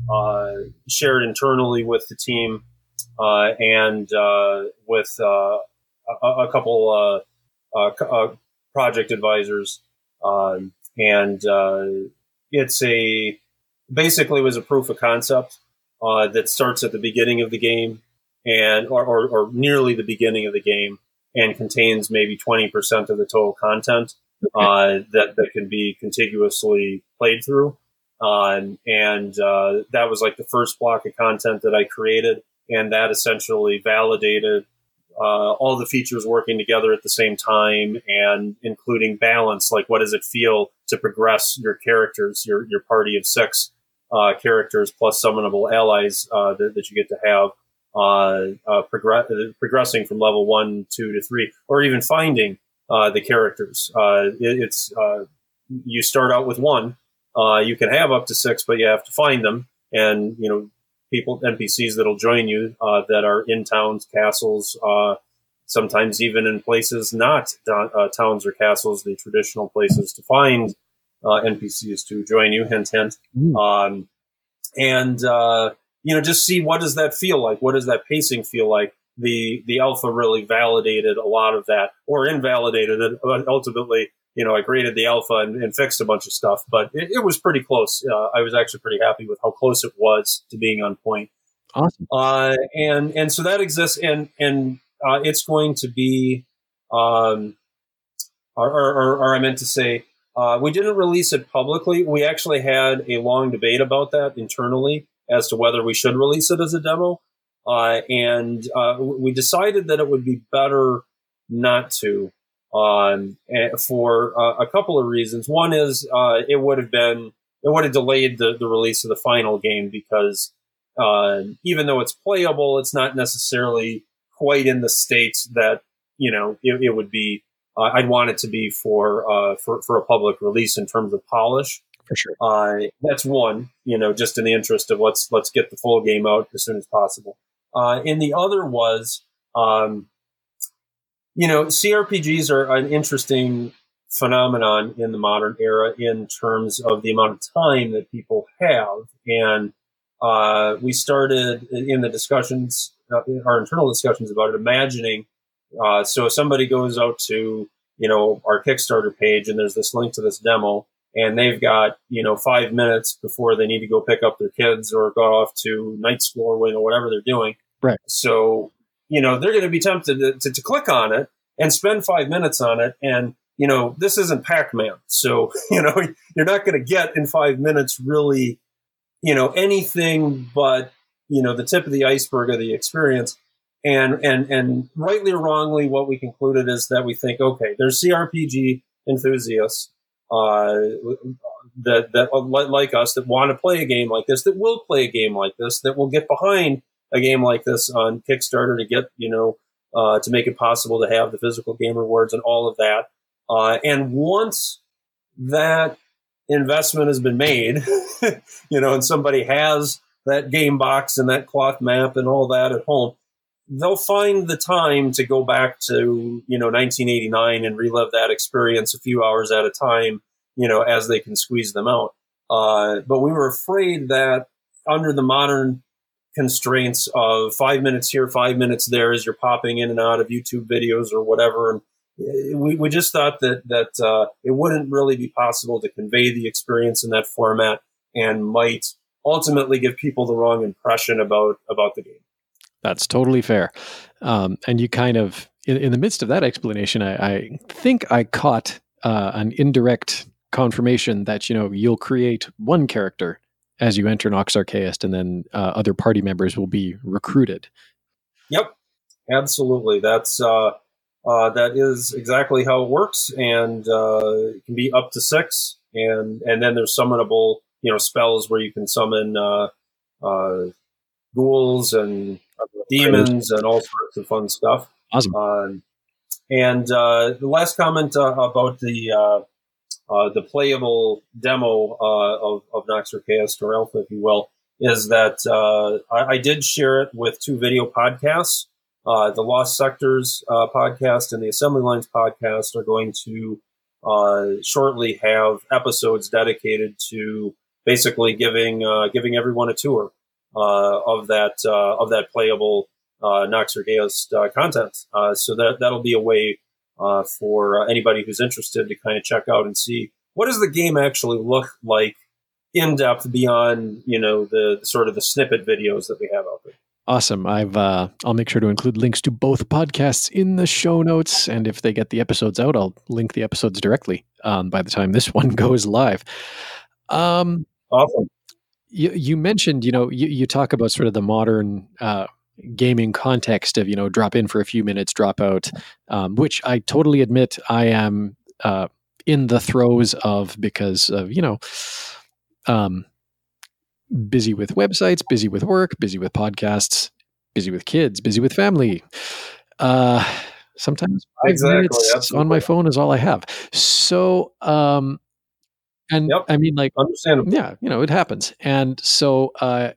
uh, shared internally with the team uh, and uh, with uh, a, a couple uh, uh, uh, project advisors, um, and uh, it's a basically was a proof of concept uh, that starts at the beginning of the game. And or, or, or nearly the beginning of the game, and contains maybe twenty percent of the total content uh, that that can be contiguously played through. Um, and uh, that was like the first block of content that I created, and that essentially validated uh, all the features working together at the same time, and including balance. Like, what does it feel to progress your characters, your your party of six uh, characters plus summonable allies uh, that, that you get to have. Uh, uh, progress, uh, progressing from level one, two to three, or even finding uh, the characters. Uh, it, it's uh, you start out with one. Uh, you can have up to six, but you have to find them, and you know people, N P Cs that'll join you uh, that are in towns, castles, uh, sometimes even in places not uh, towns or castles, the traditional places to find uh, N P Cs to join you. Hint, hint. Mm. Um, and uh, you know, just see what does that feel like? What does that pacing feel like? The the alpha really validated a lot of that, or invalidated it. Ultimately, you know, I graded the alpha and, and fixed a bunch of stuff, but it, it was pretty close. Uh, I was actually pretty happy with how close it was to being on point. Awesome. Uh, and and so that exists, and and uh, it's going to be, um, or, or, or I meant to say, uh, we didn't release it publicly. We actually had a long debate about that internally as to whether we should release it as a demo, uh, and uh, we decided that it would be better not to. Um, for uh, a couple of reasons. One is uh, it would have been it would have delayed the, the release of the final game because uh, even though it's playable, it's not necessarily quite in the state that you know it, it would be. Uh, I'd want it to be for uh, for for a public release in terms of polish. For sure. Uh, that's one. You know, just in the interest of let's let's get the full game out as soon as possible. Uh, and the other was. Um, You know, C R P Gs are an interesting phenomenon in the modern era in terms of the amount of time that people have. And uh, we started in the discussions, uh, our internal discussions about it, imagining. Uh, so if somebody goes out to, you know, our Kickstarter page and there's this link to this demo and they've got, you know, five minutes before they need to go pick up their kids or go off to night school or whatever they're doing. Right. So, you know, they're going to be tempted to, to, to click on it and spend five minutes on it. And, you know, this isn't Pac-Man. So, you know, you're not going to get in five minutes really, you know, anything but, you know, the tip of the iceberg of the experience. And, and, and rightly or wrongly, what we concluded is that we think, okay, there's C R P G enthusiasts, uh, that, that like us that want to play a game like this, that will play a game like this, that will get behind a game like this on Kickstarter to get, you know, uh, to make it possible to have the physical game rewards and all of that. Uh, and once that investment has been made, you know, and somebody has that game box and that cloth map and all that at home, they'll find the time to go back to, you know, nineteen eighty-nine and relive that experience a few hours at a time, you know, as they can squeeze them out. Uh, but we were afraid that under the modern constraints of five minutes here, five minutes there as you're popping in and out of YouTube videos or whatever. And we, we just thought that, that uh, it wouldn't really be possible to convey the experience in that format and might ultimately give people the wrong impression about, about the game. That's totally fair. Um, and you kind of, in, in the midst of that explanation, I, I think I caught uh, an indirect confirmation that, you know, you'll create one character as you enter Nox Archaist, and then uh, other party members will be recruited. Yep, absolutely. That's uh, uh, that is exactly how it works, and uh, it can be up to six. And and then there's summonable, you know, spells where you can summon uh, uh, ghouls and demons and all sorts of fun stuff. Awesome. Um, and uh, the last comment uh, about the. Uh, Uh, the playable demo uh, of, of Nox Archaist, or Alpha, if you will, is that uh, I, I did share it with two video podcasts. Uh, the Lost Sectors uh, podcast and the Assembly Lines podcast are going to uh, shortly have episodes dedicated to basically giving uh, giving everyone a tour uh, of that uh, of that playable uh, Nox Archaist uh, content. Uh, so that that'll be a way. Uh, for uh, anybody who's interested to kind of check out and see what does the game actually look like in depth beyond, you know, the, the sort of the snippet videos that we have out there. Awesome. I've uh, I'll make sure to include links to both podcasts in the show notes, and if they get the episodes out, I'll link the episodes directly um, by the time this one goes live. Um, awesome. You, you mentioned, you know, you, you talk about sort of the modern. Uh, gaming context of, you know, drop in for a few minutes, drop out, um, which I totally admit I am uh, in the throes of because of, you know, um, busy with websites, busy with work, busy with podcasts, busy with kids, busy with family. Uh, sometimes five exactly, minutes absolutely. on my phone is all I have. So, um, and yep. I mean, like, understandable. Yeah, you know, it happens. And so, uh,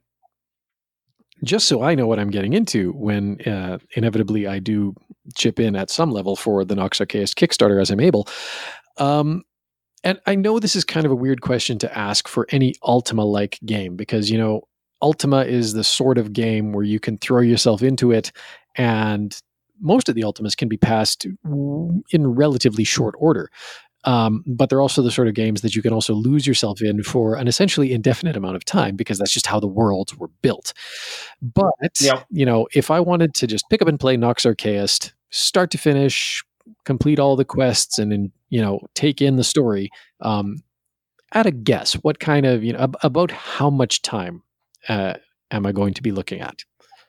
just so I know what I'm getting into when uh, inevitably I do chip in at some level for the Nox Archaist Kickstarter as I'm able. Um, and I know this is kind of a weird question to ask for any Ultima-like game because, you know, Ultima is the sort of game where you can throw yourself into it and most of the Ultimas can be passed in relatively short order. Um, but they're also the sort of games that you can also lose yourself in for an essentially indefinite amount of time because that's just how the worlds were built. But, Yep. you know, if I wanted to just pick up and play Nox Archaeist, start to finish, complete all the quests and then, you know, take in the story, um, at a guess, what kind of, you know, ab- about how much time uh, am I going to be looking at?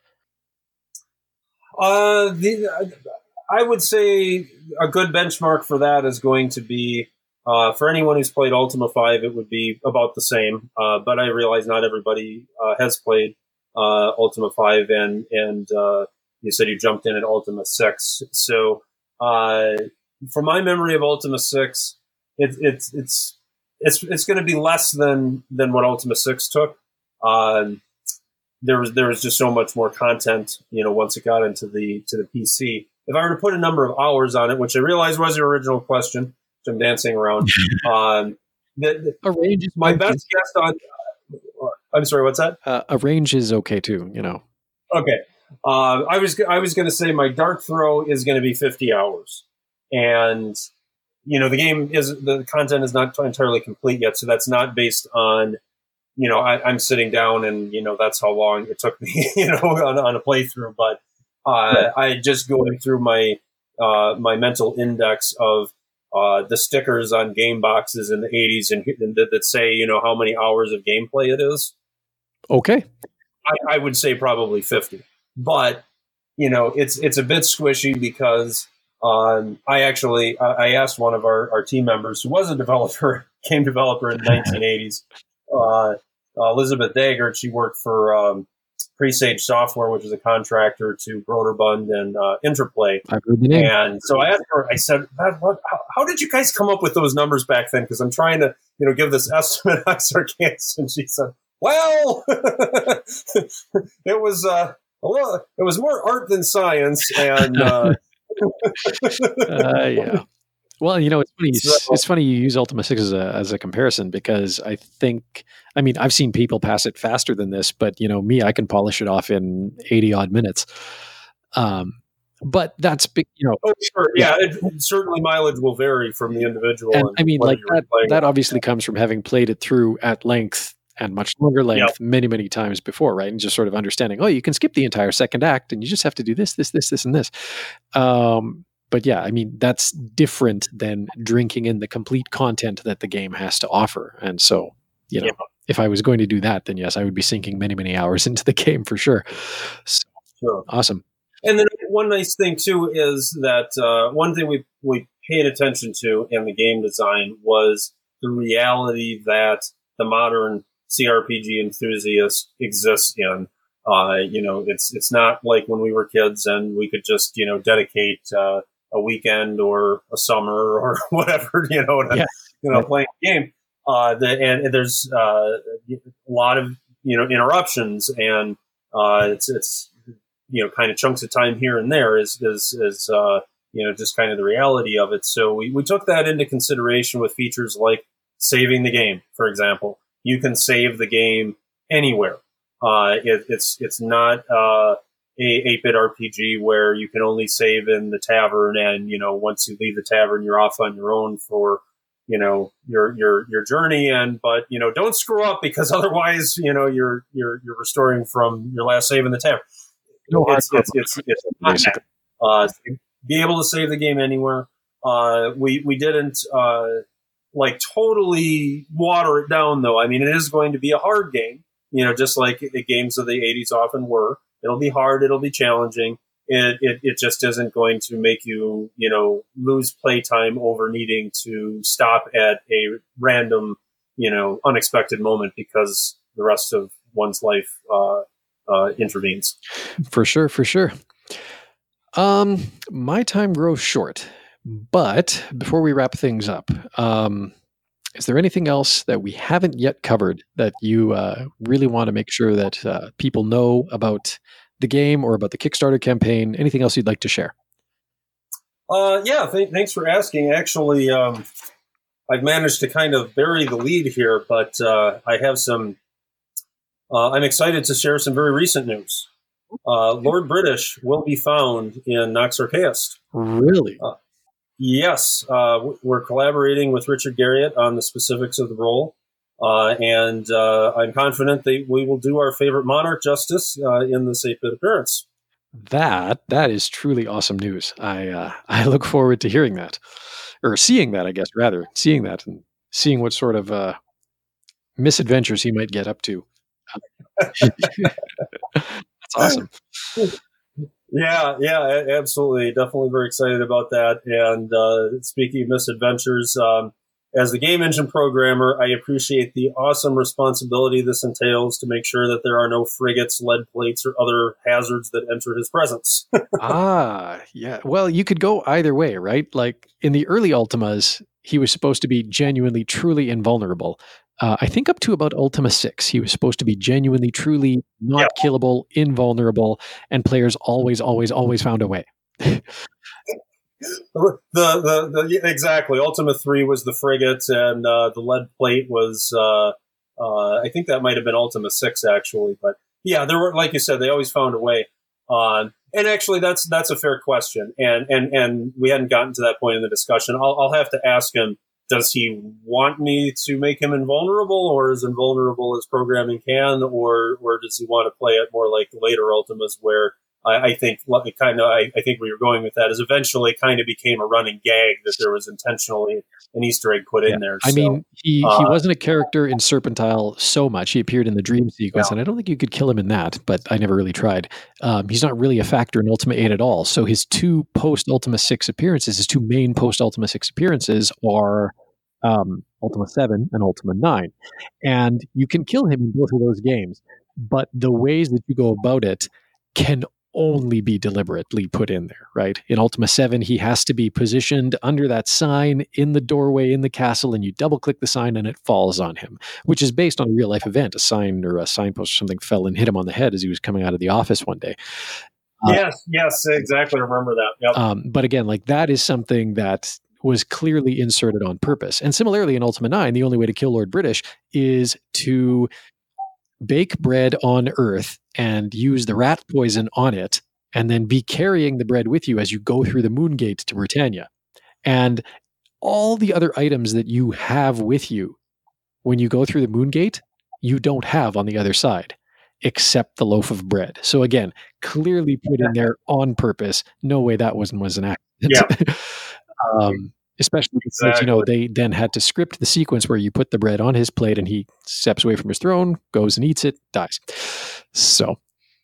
Uh, the, I would say a good benchmark for that is going to be, uh, for anyone who's played Ultima five, it would be about the same. Uh, but I realize not everybody uh, has played uh, Ultima five, and, and uh, you said you jumped in at Ultima six. So uh, from my memory of Ultima six, it, it's it's it's it's going to be less than, than what Ultima six took. Um, there was there was just so much more content, you know, once it got into the to the P C. If I were to put a number of hours on it, which I realize was your original question, which I'm dancing around, um, the, the, A range is my fine, best too. guess on. Uh, I'm sorry, what's that? Uh, a range is okay too, you know. Okay, uh, I was I was going to say my Dark Throw is going to be fifty hours, and you know the game is the content is not entirely complete yet, so that's not based on. You know, I, I'm sitting down, and you know that's how long it took me, you know, on, on a playthrough. But uh, I just going through my uh, my mental index of uh, the stickers on game boxes in the eighties, and, and that, that say, you know, how many hours of gameplay it is. Okay, I, I would say probably fifty, but you know, it's it's a bit squishy because um, I actually I asked one of our, our team members who was a developer, game developer in the nineteen eighties. Uh, Uh, Elizabeth Daggert, she worked for um, Presage Software, which is a contractor to Broderbund and uh, Interplay. I've heard the name. And so I asked her, I said, what, how, how did you guys come up with those numbers back then? Because I'm trying to, you know, give this estimate on Sarkans. And she said, well, it was uh, a little, it was more art than science. And uh, uh, yeah. Well, you know, it's funny. So- It's funny you use Ultima six as a as a comparison because I think, I mean, I've seen people pass it faster than this, but you know, me, I can polish it off in eighty odd minutes. Um, but that's big, you know. Oh, sure. Yeah, it, certainly mileage will vary from the individual. And, and I mean, whether like you're that. playing That it. obviously comes from having played it through at length and much longer length Yep. many, many times before, right? And just sort of understanding, oh, you can skip the entire second act, and you just have to do this, this, this, this, and this. Um, But yeah, I mean, that's different than drinking in the complete content that the game has to offer. And so, you know, Yeah. if I was going to do that, then yes, I would be sinking many, many hours into the game for sure. So, Sure. awesome. And then one nice thing too is that uh, one thing we we paid attention to in the game design was the reality that the modern C R P G enthusiast exists in. Uh, you know, it's it's not like when we were kids and we could just you know dedicate uh, a weekend or a summer or whatever you know to, Yeah. you know playing a game. Uh, the, and, and there's uh, a lot of you know interruptions and uh, it's it's you know kind of chunks of time here and there is is is uh, you know just kind of the reality of it. So we, we took that into consideration with features like saving the game, for example. You can save the game anywhere. Uh, it, it's it's not uh, a eight-bit R P G where you can only save in the tavern, and you know once you leave the tavern, you're off on your own for you know your your your journey. And but you know don't screw up because otherwise you know you're you're you're restoring from your last save in the tavern. No it's, hardcore it's it's it's not basically. that. Uh, be able to save the game anywhere. Uh, we we didn't uh, like totally water it down though. I mean, it is going to be a hard game. You know, just like the games of the eighties often were. It'll be hard. It'll be challenging. It, it it just isn't going to make you, you know, lose playtime over needing to stop at a random, you know, unexpected moment because the rest of one's life uh, uh, intervenes. For sure, for sure. Um, my time grows short, but before we wrap things up, um, is there anything else that we haven't yet covered that you uh, really want to make sure that uh, people know about the game or about the Kickstarter campaign? Anything else you'd like to share? Uh, yeah, th- thanks for asking. Actually, um, I've managed to kind of bury the lead here, but uh, I have some. Uh, I'm excited to share some very recent news. Uh, Lord British will be found in Nox Archaeist. Really? Uh, Yes, uh, we're collaborating with Richard Garriott on the specifics of the role, uh, and uh, I'm confident that we will do our favorite monarch justice uh, in this eight-bit appearance. That that is truly awesome news. I uh, I look forward to hearing that, or seeing that, I guess, rather seeing that and seeing what sort of uh, misadventures he might get up to. That's awesome. Yeah, yeah, absolutely. Definitely very excited about that. And uh, speaking of misadventures, um, as the game engine programmer, I appreciate the awesome responsibility this entails to make sure that there are no frigates, lead plates, or other hazards that enter his presence. Ah, yeah. Well, you could go either way, right? Like in the early Ultimas, he was supposed to be genuinely, truly invulnerable. Uh, I think up to about Ultima six, he was supposed to be genuinely, truly not Yeah. killable, invulnerable, and players always, always, always found a way. the, the the exactly Ultima three was the frigate, and uh, the lead plate was uh, uh, I think that might have been Ultima six actually, but yeah, there were, like you said, they always found a way. Uh, and actually, that's that's a fair question, and and and we hadn't gotten to that point in the discussion. I'll, I'll have to ask him. Does he want me to make him invulnerable, or as invulnerable as programming can, or or does he want to play it more like later Ultimas, where I, I think kind of I, I think where you're going with that is eventually it kind of became a running gag that there was intentionally an Easter egg put yeah. in there. I so, mean, he, uh, he wasn't a character in Serpentile so much. He appeared in the dream sequence, yeah. and I don't think you could kill him in that, but I never really tried. Um, he's not really a factor in Ultima eight at all. So his two post-Ultima six appearances, his two main post-Ultima six appearances are um, Ultima seven and Ultima nine. And you can kill him in both of those games, but the ways that you go about it can only be deliberately put in there, right? In Ultima seven, he has to be positioned under that sign in the doorway in the castle, and you double click the sign and it falls on him, which is based on a real life event. A sign or a signpost or something fell and hit him on the head as he was coming out of the office one day. Uh, yes, yes, exactly. I remember that. Yep. Um, but again, like that is something that was clearly inserted on purpose. And similarly in Ultima nine, the only way to kill Lord British is to bake bread on Earth and use the rat poison on it, and then be carrying the bread with you as you go through the moon gate to Britannia. And all the other items that you have with you when you go through the moon gate, you don't have on the other side, except the loaf of bread. So again, clearly put in there on purpose. No way that wasn't was an accident. Yeah. um, especially exactly. because, you know, they then had to script the sequence where you put the bread on his plate and he steps away from his throne, goes and eats it, dies. So,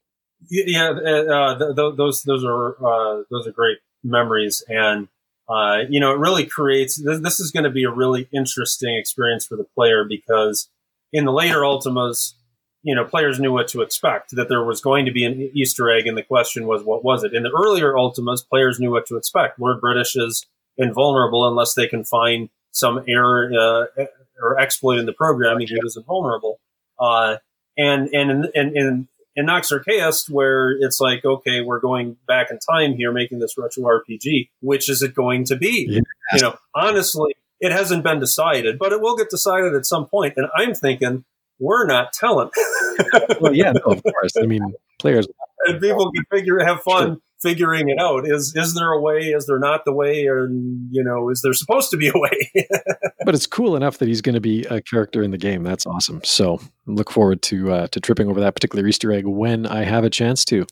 yeah, uh, th- th- those those are uh, those are great memories, and uh, you know, it really creates. Th- this is going to be a really interesting experience for the player, because in the later Ultimas, you know, players knew what to expect, that there was going to be an Easter egg, and the question was, what was it? In the earlier Ultimas, players knew what to expect. Lord British is invulnerable unless they can find some error uh, or exploit in the programming. He was invulnerable. Uh, and and in, in, in, in Nox Archaeus, where it's like, okay, we're going back in time here, making this retro R P G. Which is it going to be? Yes. You know, honestly, it hasn't been decided, but it will get decided at some point. And I'm thinking, we're not telling. Well, yeah, no, of course. I mean, players and people can figure have fun sure. figuring it out. Is is there a way? Is there not the way? Or, you know, is there supposed to be a way? But it's cool enough that he's going to be a character in the game. That's awesome. So look forward to uh, to tripping over that particular Easter egg when I have a chance to.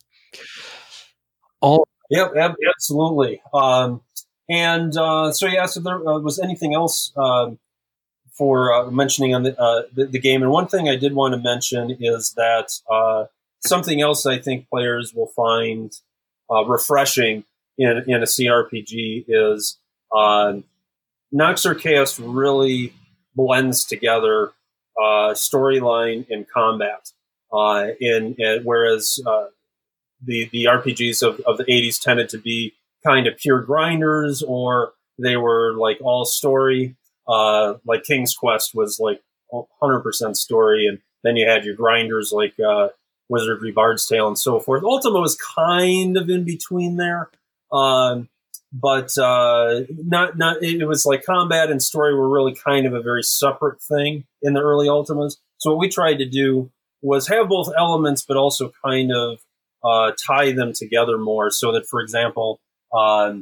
All yep, absolutely. Um, and uh, so yeah, so there uh, was anything else um, for uh, mentioning on the, uh, the the game. And one thing I did want to mention is that uh, something else I think players will find uh, refreshing in in a C R P G is uh, Nox Archaeus really blends together uh, storyline and combat. Uh, in, in whereas uh, the the R P Gs of, of the eighties tended to be kind of pure grinders, or they were like all story. Uh, like King's Quest was like one hundred percent story, and then you had your grinders like uh, Wizardry, Bard's Tale, and so forth. Ultima was kind of in between there, um, but uh, not not. It was like combat and story were really kind of a very separate thing in the early Ultimas. So what we tried to do was have both elements, but also kind of uh, tie them together more, so that, for example, um,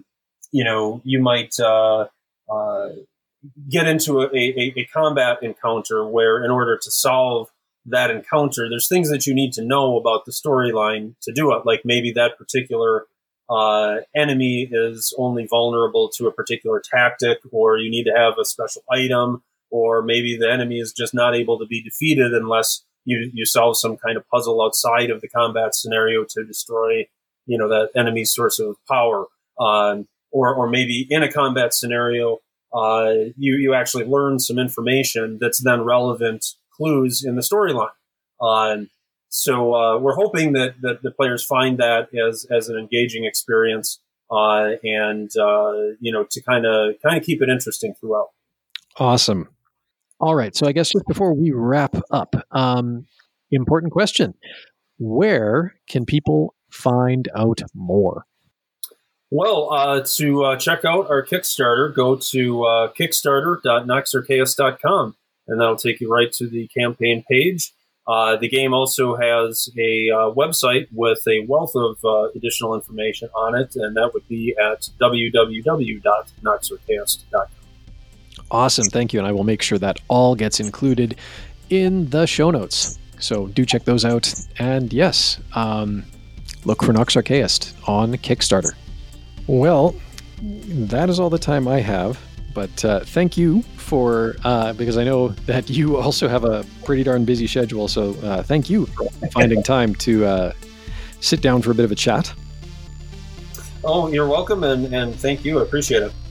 you know, you might uh, uh, get into a, a, a combat encounter where, in order to solve that encounter, there's things that you need to know about the storyline to do it. Like maybe that particular uh, enemy is only vulnerable to a particular tactic, or you need to have a special item, or maybe the enemy is just not able to be defeated unless you, you solve some kind of puzzle outside of the combat scenario to destroy, you know, that enemy's source of power. Um, or, or maybe in a combat scenario, uh, you, you actually learn some information that's then relevant clues in the storyline. Um, so uh, we're hoping that, that the players find that as, as an engaging experience, uh, and uh, you know, to kind of kind of keep it interesting throughout. Awesome. All right. So I guess just before we wrap up, um, important question: where can people find out more? Well, uh, to uh, check out our Kickstarter, go to uh, kickstarter dot nox archaeus dot com. And that'll take you right to the campaign page. Uh, the game also has a uh, website with a wealth of uh, additional information on it, and that would be at w w w dot nox archaeus dot com. Awesome. Thank you. And I will make sure that all gets included in the show notes. So do check those out. And yes, um, look for Nox Archaeus on Kickstarter. Well, that is all the time I have. But uh, thank you for, uh, because I know that you also have a pretty darn busy schedule. So uh, thank you for finding time to uh, sit down for a bit of a chat. Oh, you're welcome. And, and thank you. I appreciate it.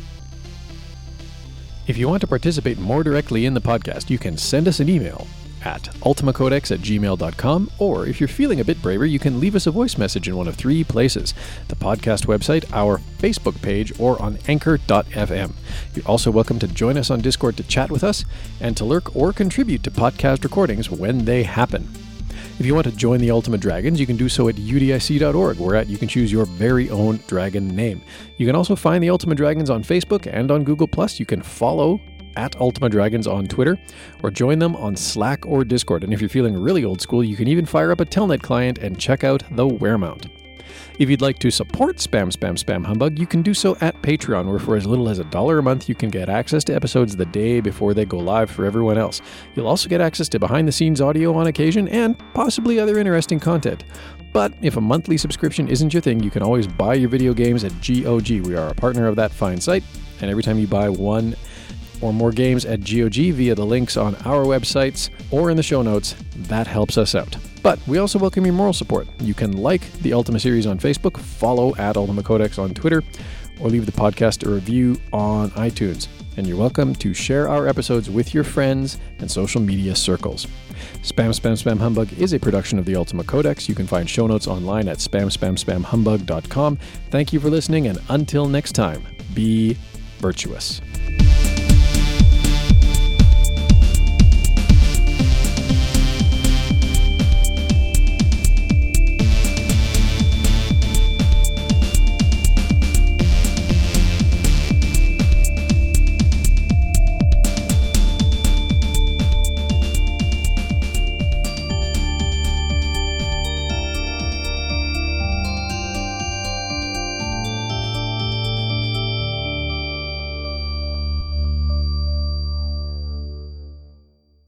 If you want to participate more directly in the podcast, you can send us an email at ultimacodex at gmail dot com, or if you're feeling a bit braver, you can leave us a voice message in one of three places: the podcast website, our Facebook page, or on anchor dot f m. You're also welcome to join us on Discord to chat with us and to lurk or contribute to podcast recordings when they happen. If you want to join the Ultimate Dragons, you can do so at u d i c dot org, where you can choose your very own dragon name. You can also find the Ultimate Dragons on Facebook and on Google plus. You can follow at Ultima Dragons on Twitter, or join them on Slack or Discord. And if you're feeling really old school, you can even fire up a Telnet client and check out the Weremount. If you'd like to support Spam Spam Spam Humbug, you can do so at Patreon, where for as little as a dollar a month, you can get access to episodes the day before they go live for everyone else. You'll also get access to behind-the-scenes audio on occasion, and possibly other interesting content. But if a monthly subscription isn't your thing, you can always buy your video games at G O G. We are a partner of that fine site, and every time you buy one or more games at G O G via the links on our websites or in the show notes, that helps us out. But we also welcome your moral support. You can like the Ultima series on Facebook, follow at Ultima Codex on Twitter, or leave the podcast a review on iTunes. And you're welcome to share our episodes with your friends and social media circles. Spam Spam Spam Humbug is a production of the Ultima Codex. You can find show notes online at spam spam spam humbug dot com. Thank you for listening, and until next time, be virtuous.